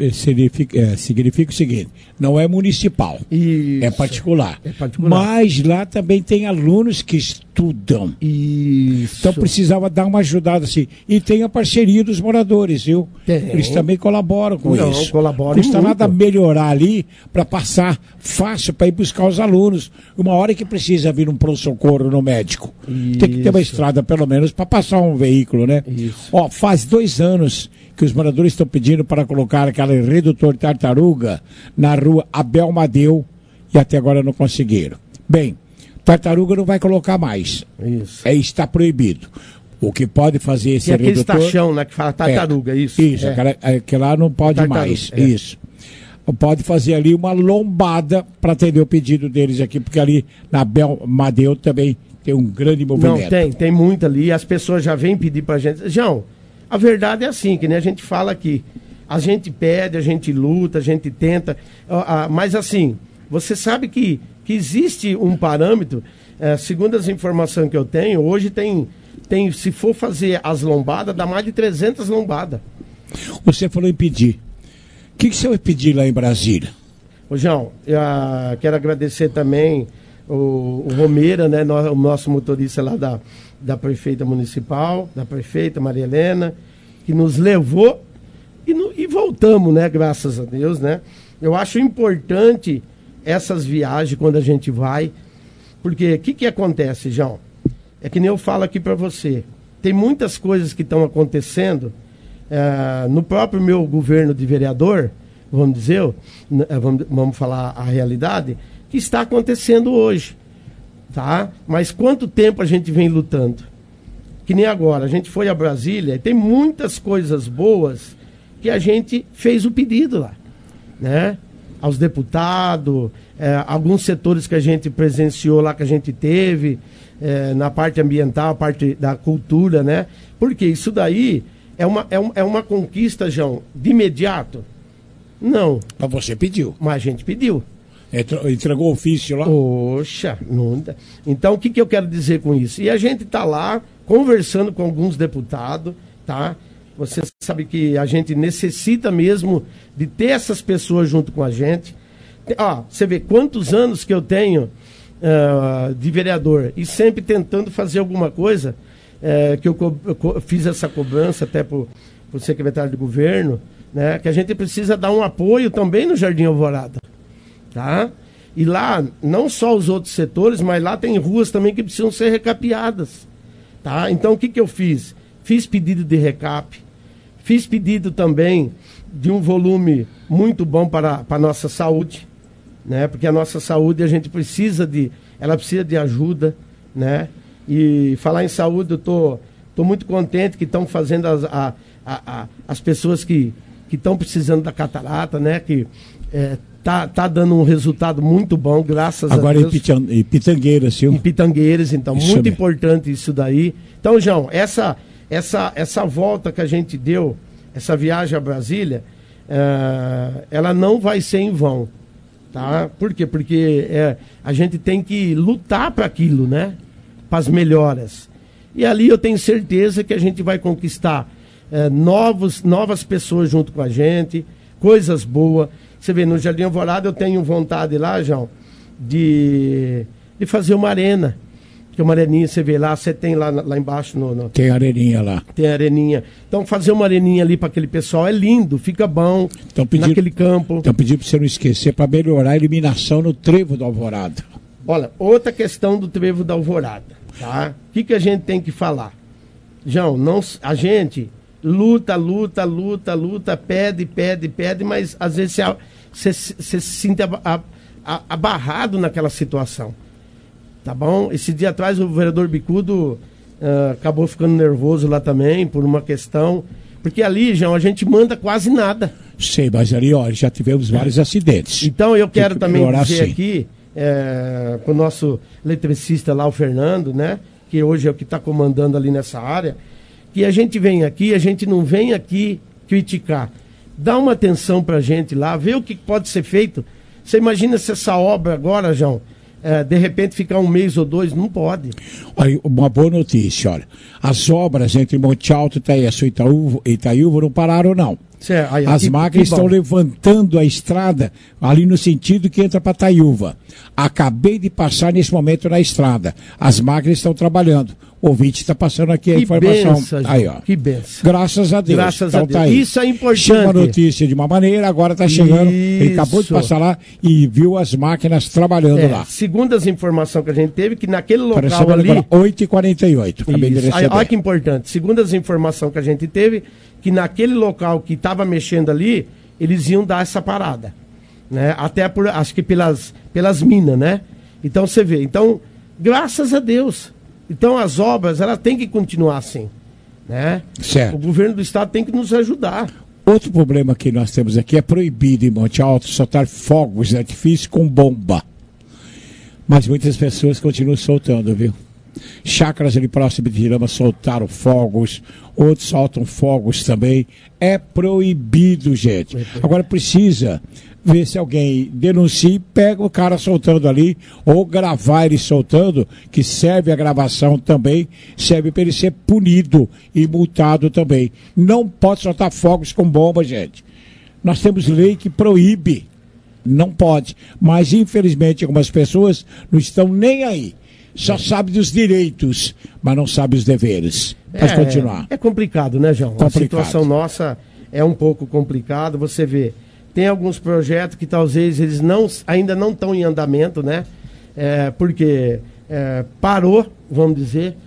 S25: significa o seguinte, não é municipal, é particular. Mas lá também tem alunos que estudam.
S26: Isso.
S25: Então precisava dar uma ajudada assim. E tem a parceria dos moradores, viu? Eles também colaboram com isso.
S26: Colaboram
S25: não custa
S26: muito.
S25: nada melhorar ali para passar fácil para ir buscar os alunos. Uma hora que precisa vir um pronto-socorro no médico.
S26: Isso.
S25: Tem que ter uma estrada pelo menos para passar um veículo, né?
S26: Isso.
S25: Ó, faz 2 anos que os moradores estão pedindo para colocar aquele redutor tartaruga na rua Abel Madeu e até agora não conseguiram. Bem, tartaruga não vai colocar mais.
S26: Isso.
S25: Está proibido. O que pode fazer esse
S26: redutor...
S25: redutor...
S26: aquele estachão, né, que fala tartaruga, isso.
S25: Isso, aquele lá não pode tartaruga, mais, isso. Pode fazer ali uma lombada para atender o pedido deles aqui, porque ali na Abel Madeu também tem um grande movimento.
S26: Não, tem muito ali, as pessoas já vêm pedir pra gente. João, a verdade é assim, que nem a gente fala aqui. A gente pede, a gente luta, a gente tenta, mas assim, você sabe que existe um parâmetro, segundo as informações que eu tenho, hoje tem, se for fazer as lombadas, dá mais de 300 lombadas.
S25: Você falou em pedir. O que você vai pedir lá em Brasília?
S26: Ô, João, eu quero agradecer também o Romeira, né, o nosso motorista lá da prefeita municipal, da prefeita Maria Helena, que nos levou e voltamos, né, graças a Deus, né. Eu acho importante essas viagens quando a gente vai, porque o que acontece, João? É que nem eu falo aqui para você, tem muitas coisas que estão acontecendo no próprio meu governo de vereador, vamos dizer, vamos falar a realidade, que está acontecendo hoje, tá? Mas quanto tempo a gente vem lutando? Que nem agora, a gente foi a Brasília e tem muitas coisas boas que a gente fez o pedido lá, né? Aos deputados, alguns setores que a gente presenciou lá, que a gente teve, na parte ambiental, a parte da cultura, né? Porque isso daí é uma conquista, João, de imediato? Não.
S25: Mas você pediu.
S26: Mas a gente pediu.
S25: Entregou o ofício lá?
S26: Poxa, não dá. Então o que eu quero dizer com isso? E a gente está lá conversando com alguns deputados, tá? Você sabe que a gente necessita mesmo de ter essas pessoas junto com a gente. Você vê quantos anos que eu tenho de vereador e sempre tentando fazer alguma coisa, que eu fiz essa cobrança até para o secretário de governo, né? Que a gente precisa dar um apoio também no Jardim Alvorada. Tá? E lá, não só os outros setores, mas lá tem ruas também que precisam ser recapeadas. Tá? Então, o que eu fiz? Fiz pedido de recap, Fiz pedido também de um volume muito bom para a nossa saúde, né? Porque a nossa saúde ela precisa de ajuda, né? E falar em saúde, eu tô muito contente que estão fazendo as pessoas que estão precisando da catarata, né? Que tá dando um resultado muito bom, graças a Deus.
S25: Agora em Pitangueiras, sim.
S26: Em Pitangueiras, então,
S25: Isso
S26: muito
S25: mesmo.
S26: Importante isso daí. Então, João, essa volta que a gente deu, essa viagem a Brasília, ela não vai ser em vão, tá? Por quê? Porque a gente tem que lutar para aquilo, né? Para as melhoras. E ali eu tenho certeza que a gente vai conquistar novas pessoas junto com a gente, coisas boas. Você vê, no Jardim Alvorada eu tenho vontade lá, João, de fazer uma arena. Que uma areninha, você vê lá, você tem lá embaixo
S25: Tem areninha lá.
S26: Tem areninha. Então fazer uma areninha ali para aquele pessoal é lindo, fica bom naquele campo.
S25: Então pedi para você não esquecer, para melhorar a eliminação no Trevo do Alvorada.
S26: Olha, outra questão do Trevo da Alvorada, tá? O que a gente tem que falar? João, a gente luta, pede, mas às vezes você se sente abarrado naquela situação. Tá bom? Esse dia atrás o vereador Bicudo acabou ficando nervoso lá também por uma questão. Porque ali, João, a gente manda quase nada.
S25: Sei, mas ali, ó, já tivemos vários acidentes.
S26: Então eu quero também dizer
S25: assim.
S26: aqui para o nosso eletricista lá, o Fernando, né? Que hoje é o que está comandando ali nessa área. Que a gente vem aqui, a gente não vem aqui criticar. Dá uma atenção pra gente lá, vê o que pode ser feito. Você imagina se essa obra agora, João, de repente ficar 1 mês ou 2, não pode.
S25: Olha, uma boa notícia, olha. As obras entre Monte Alto, Itaiaçu e Itaiúva não pararam, não. As máquinas estão levantando a estrada ali no sentido que entra para Itaiúva. Acabei de passar nesse momento na estrada. As máquinas estão trabalhando. O ouvinte está passando aqui a informação.
S26: Benção,
S25: aí, ó.
S26: Que benção.
S25: Graças a Deus.
S26: Graças
S25: então,
S26: a Deus.
S25: Tá aí.
S26: Isso é importante.
S25: Chama a notícia de uma maneira, agora está chegando. Ele acabou de passar lá e viu as máquinas trabalhando lá.
S26: Segundo as informações que a gente teve, que naquele local ali...
S25: 8h48. Acabei de receber.
S26: Olha que importante. Segundo as informações que a gente teve, que naquele local que estava mexendo ali, eles iam dar essa parada. Né? Até acho que pelas minas, né? Então você vê. Então, graças a Deus. Então as obras, elas têm que continuar assim, né?
S25: Certo.
S26: O governo do estado tem que nos ajudar.
S25: Outro problema que nós temos aqui é proibido em Monte Alto soltar fogos de artifício com bomba. Mas muitas pessoas continuam soltando, viu? Chácaras ali próximo de Irama soltaram fogos, outros soltam fogos também. É proibido, gente. Agora precisa ver se alguém denuncia e pega o cara soltando ali, ou gravar ele soltando, que serve a gravação também, serve para ele ser punido e multado também. Não pode soltar fogos com bomba, gente. Nós temos lei que proíbe. Não pode. Mas, infelizmente, algumas pessoas não estão nem aí. Só sabe dos direitos, mas não sabe os deveres. Pode continuar.
S26: É complicado, né, João?
S25: Complicado.
S26: A situação nossa é um pouco complicada. Você vê, tem alguns projetos que talvez eles ainda não estão em andamento, né? Porque parou, vamos dizer.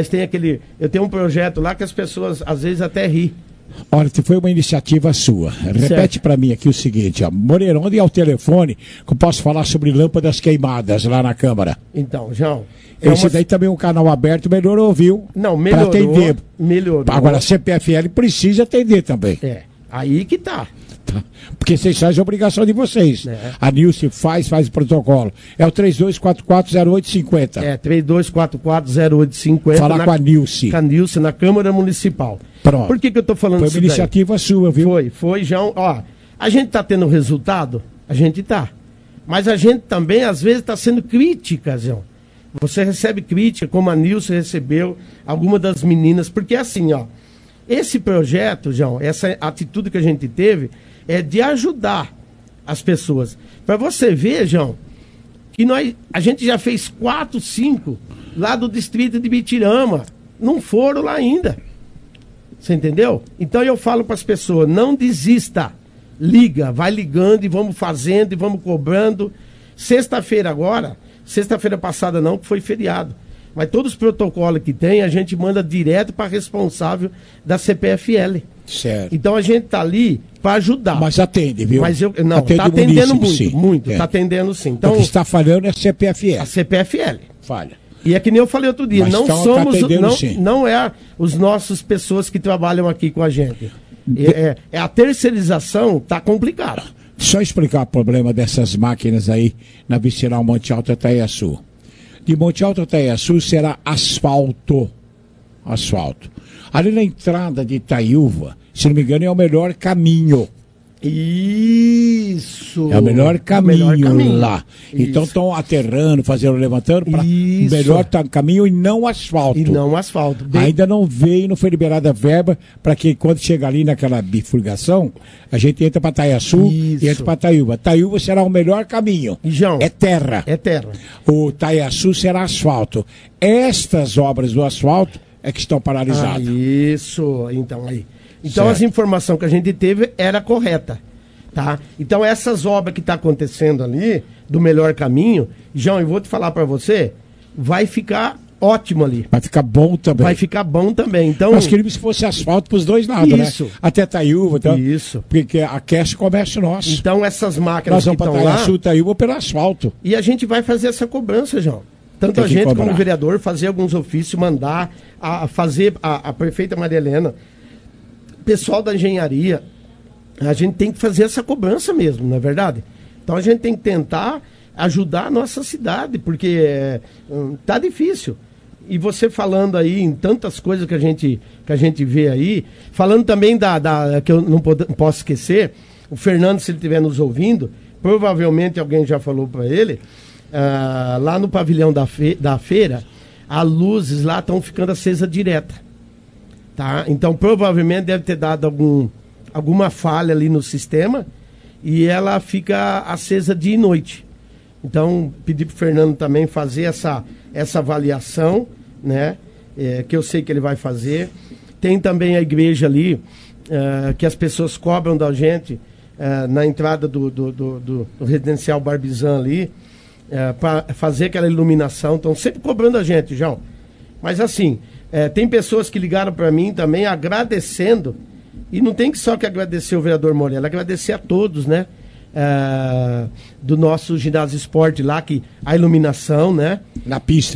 S26: Eu tenho um projeto lá que as pessoas às vezes até ri.
S25: Olha, foi uma iniciativa sua. Repete para mim aqui o seguinte, ó. Moreira, onde é o telefone que eu posso falar sobre lâmpadas queimadas lá na Câmara?
S26: Então, João...
S25: Esse daí também é um canal aberto, melhorou, viu?
S26: Não, melhorou.
S25: Para atender.
S26: Melhorou.
S25: Agora a CPFL precisa atender também.
S26: Aí que tá.
S25: Porque vocês fazem a obrigação de vocês. A Nilce faz o protocolo. É o 32440850.
S26: 32440850.
S25: Falar com a Nilce.
S26: Com a Nilce, na Câmara Municipal.
S25: Pronto.
S26: Por que eu tô falando
S25: isso?
S26: Foi
S25: uma iniciativa sua, viu?
S26: Foi, João. Ó, a gente tá tendo resultado? A gente tá. Mas a gente também, às vezes, tá sendo crítica, João. Você recebe crítica, como a Nilce recebeu, alguma das meninas, porque assim, ó, esse projeto, João, essa atitude que a gente teve é de ajudar as pessoas. Para você ver, João, que a gente já fez 4, 5 lá do distrito de Bitirama, não foram lá ainda. Você entendeu? Então eu falo para as pessoas, não desista, liga, vai ligando e vamos fazendo e vamos cobrando. Sexta-feira agora... Sexta-feira passada não, que foi feriado. Mas todos os protocolos que tem, a gente manda direto para responsável da CPFL.
S25: Certo.
S26: Então a gente está ali para ajudar.
S25: Mas atende, viu?
S26: Mas não, está atendendo muito, está atendendo sim. Então,
S25: o que está falhando é a CPFL.
S26: A CPFL.
S25: Falha.
S26: E é que nem eu falei outro dia,
S25: mas
S26: não
S25: então
S26: somos,
S25: tá
S26: não é os nossos pessoas que trabalham aqui com a gente. É a terceirização, tá complicada.
S25: Só explicar o problema dessas máquinas aí na Vicinal Monte Alto Itaiaçu. De Monte Alto Itaiaçu será asfalto. Ali na entrada de Itaiúva, se não me engano, é o melhor caminho.
S26: Isso!
S25: É o melhor caminho lá. Isso. Então estão aterrando, levantando para o melhor caminho e não asfalto. Ainda não foi liberada a verba para que quando chegar ali naquela bifurcação, a gente entra para Itaiaçu e entra para Itaiúva. Itaiúva será o melhor caminho.
S26: João,
S25: é terra. O Itaiaçu será asfalto. Estas obras do asfalto é que estão paralisadas.
S26: Isso, então aí. Então as informações que a gente teve era correta, tá? Então essas obras que está acontecendo ali, do melhor caminho, João, eu vou te falar para você, vai ficar ótimo ali.
S25: Vai ficar bom também.
S26: Então,
S25: nós queríamos que fosse asfalto para os dois lados,
S26: isso,
S25: né? Até Itaiúva, então,
S26: isso.
S25: Porque aquece o comércio nosso.
S26: Então essas máquinas
S25: que estão lá, Itaiúva pelo asfalto.
S26: E a gente vai fazer essa cobrança, João. Tanto a gente como o vereador, fazer alguns ofícios, mandar, fazer a prefeita Maria Helena, pessoal da engenharia, a gente tem que fazer essa cobrança mesmo, não é verdade? Então a gente tem que tentar ajudar a nossa cidade, porque tá difícil. E você falando aí em tantas coisas que a gente vê aí, falando também que eu não posso esquecer, o Fernando, se ele estiver nos ouvindo, provavelmente alguém já falou para ele, lá no pavilhão da feira, as luzes lá estão ficando acesas direta. Tá? Então provavelmente deve ter dado alguma falha ali no sistema e ela fica acesa dia e noite. Então pedi para o Fernando também fazer essa avaliação, né? Que eu sei que ele vai fazer. Tem também a igreja ali, que as pessoas cobram da gente na entrada do residencial Barbizan ali, para fazer aquela iluminação. Estão sempre cobrando a gente, João. Mas assim, tem pessoas que ligaram para mim também agradecendo, e não tem que só que agradecer o vereador Morelli, agradecer a todos, né? Do nosso ginásio esporte lá, que a iluminação, né?
S25: Na pista.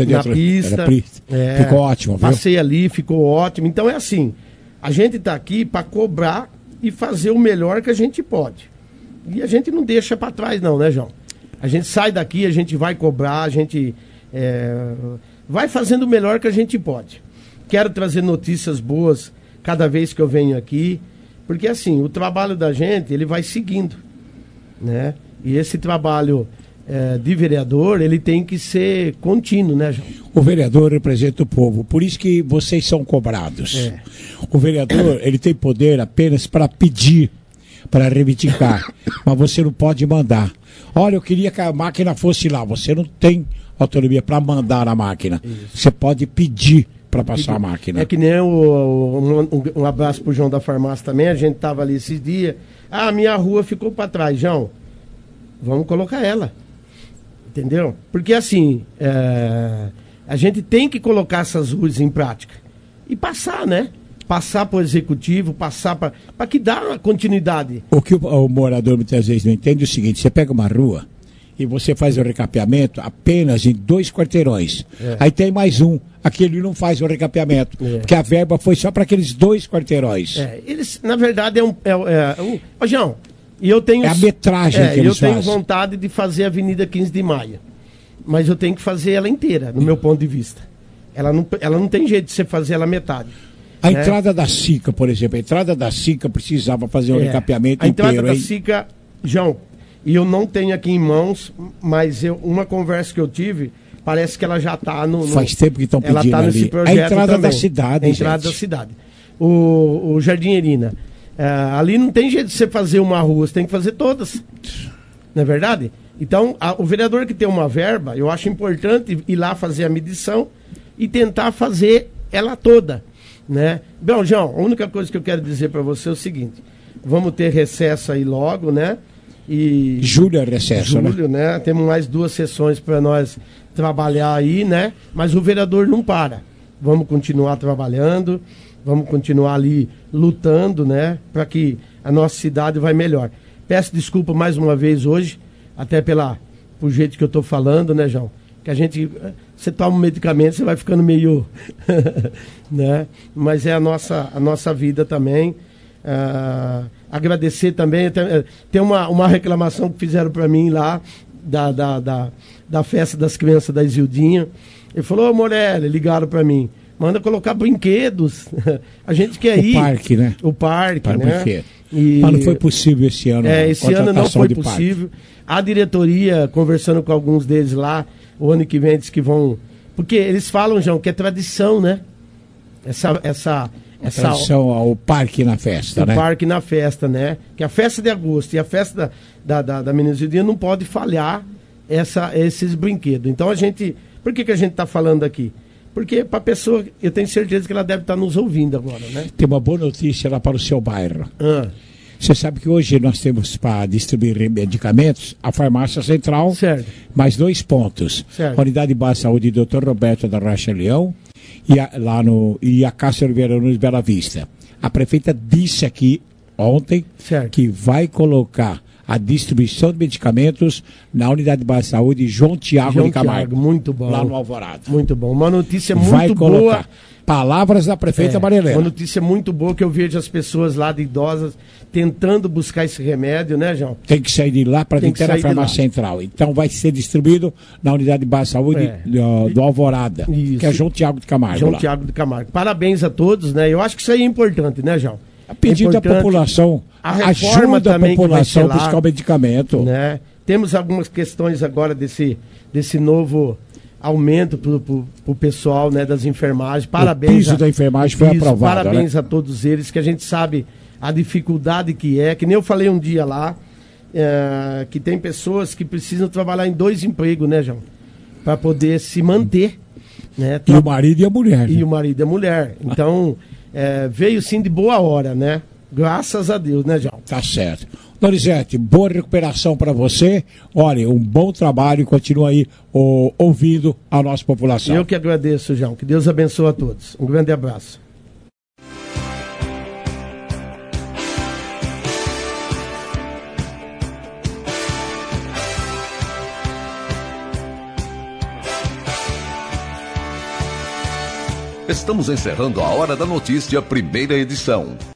S26: Ficou ótimo, viu? Passei ali, ficou ótimo. Então é assim, a gente está aqui para cobrar e fazer o melhor que a gente pode. E a gente não deixa para trás não, né, João? A gente sai daqui, a gente vai cobrar, a gente vai fazendo o melhor que a gente pode. Quero trazer notícias boas cada vez que eu venho aqui, porque assim, o trabalho da gente, ele vai seguindo, né? E esse trabalho de vereador, ele tem que ser contínuo, né, João?
S25: O vereador representa o povo, por isso que vocês são cobrados. O vereador, ele tem poder apenas para pedir, para reivindicar, mas você não pode mandar. Olha, eu queria que a máquina fosse lá, você não tem autonomia para mandar a máquina. Isso. Você pode pedir para passar a máquina.
S26: É que nem um abraço pro João da farmácia também, a gente tava ali esses dias, minha rua ficou para trás, João, vamos colocar ela, entendeu? Porque assim, a gente tem que colocar essas ruas em prática e passar, né? Passar para o executivo, passar para que dá continuidade.
S25: O que o morador muitas vezes não entende é o seguinte, você pega uma rua e você faz o recapeamento apenas em 2 quarteirões. Aí tem mais um, aquele não faz o recapeamento, porque a verba foi só para aqueles 2 quarteirões.
S26: Eles, na verdade, João, e eu tenho...
S25: É a metragem que eles fazem.
S26: Eu tenho vontade de fazer a Avenida 15 de Maio, mas eu tenho que fazer ela inteira, no meu ponto de vista. Ela não tem jeito de você fazer ela metade.
S25: A entrada da SICA, por exemplo, precisava fazer um recapeamento inteiro.
S26: A entrada da SICA, João, e eu não tenho aqui em mãos, mas uma conversa que eu tive, parece que ela já está no...
S25: Faz tempo que estão pedindo ali. Ela está nesse
S26: projeto.
S25: A entrada
S26: também.
S25: Da cidade,
S26: A entrada da cidade. O Jardim Erina. Ali não tem jeito de você fazer uma rua, você tem que fazer todas. Não é verdade? Então, o vereador que tem uma verba, eu acho importante ir lá fazer a medição e tentar fazer ela toda. Né? Bom, João, a única coisa que eu quero dizer para você é o seguinte: vamos ter recesso aí logo, né? E
S25: julho é recesso,
S26: né? Temos mais 2 sessões para nós trabalhar aí, né? Mas o vereador não para. Vamos continuar trabalhando Vamos continuar ali lutando, né? Para que a nossa cidade vai melhor. Peço desculpa mais uma vez hoje, até por jeito que eu estou falando, né, João? Que você toma um medicamento, você vai ficando meio, né? Mas é a nossa vida também. Agradecer também, tem uma reclamação que fizeram para mim lá, da festa das crianças da Isildinha. Ele falou: ô Morelli, ligaram para mim, manda colocar brinquedos, a gente quer ir.
S25: O parque, né?
S26: O parque, né?
S25: Mas não foi possível esse ano.
S26: Esse ano não foi possível. A diretoria, conversando com alguns deles lá, o ano que vem eles que vão... Porque eles falam, João, que é tradição, né? Essa
S25: tradição ao parque na festa, né?
S26: O parque na festa, né? Que a festa de agosto e a festa da Menina Isildinha não pode falhar esses brinquedos. Então por que a gente está falando aqui? Porque para a pessoa, eu tenho certeza que ela deve estar nos ouvindo agora, né?
S25: Tem uma boa notícia lá para o seu bairro. Você sabe que hoje nós temos para distribuir medicamentos a Farmácia Central,
S26: certo,
S25: mais 2 pontos.
S26: Certo.
S25: A Unidade Básica de Saúde Dr. Roberto da Rocha Leão e a Cássio Oliveira Nunes Bela Vista. A prefeita disse aqui ontem, certo, que vai colocar a distribuição de medicamentos na Unidade Básica de Saúde João Tiago de Camargo.
S26: Muito bom.
S25: Lá no Alvorada.
S26: Muito bom. Uma notícia
S25: vai
S26: muito
S25: colocar.
S26: boa.
S25: Palavras da prefeita Marilena.
S26: Uma notícia muito boa que eu vejo as pessoas lá de idosas tentando buscar esse remédio, né, João?
S25: Tem que sair de lá para vir na Farmácia Central. Então vai ser distribuído na Unidade Básica de Saúde do Alvorada, que é João Tiago de Camargo.
S26: João Tiago de Camargo. Parabéns a todos, né? Eu acho que isso aí é importante, né, João?
S25: A pedido da população, ajuda a população a buscar o medicamento.
S26: Né? Temos algumas questões agora desse novo aumento para o pessoal, né, das enfermagens. Parabéns.
S25: O piso da enfermagem foi aprovado.
S26: Parabéns,
S25: né?
S26: A todos eles, que a gente sabe a dificuldade que nem eu falei um dia lá, que tem pessoas que precisam trabalhar em 2 empregos, né, João? Para poder se manter. Né?
S25: E o marido e a mulher.
S26: E o marido e a mulher. Então, veio sim de boa hora, né? Graças a Deus, né, João?
S25: Tá certo. Donizete, boa recuperação para você. Olha, um bom trabalho e continua aí ouvindo a nossa população.
S26: Eu que agradeço, João. Que Deus abençoe a todos. Um grande abraço.
S1: Estamos encerrando a Hora da Notícia, primeira edição.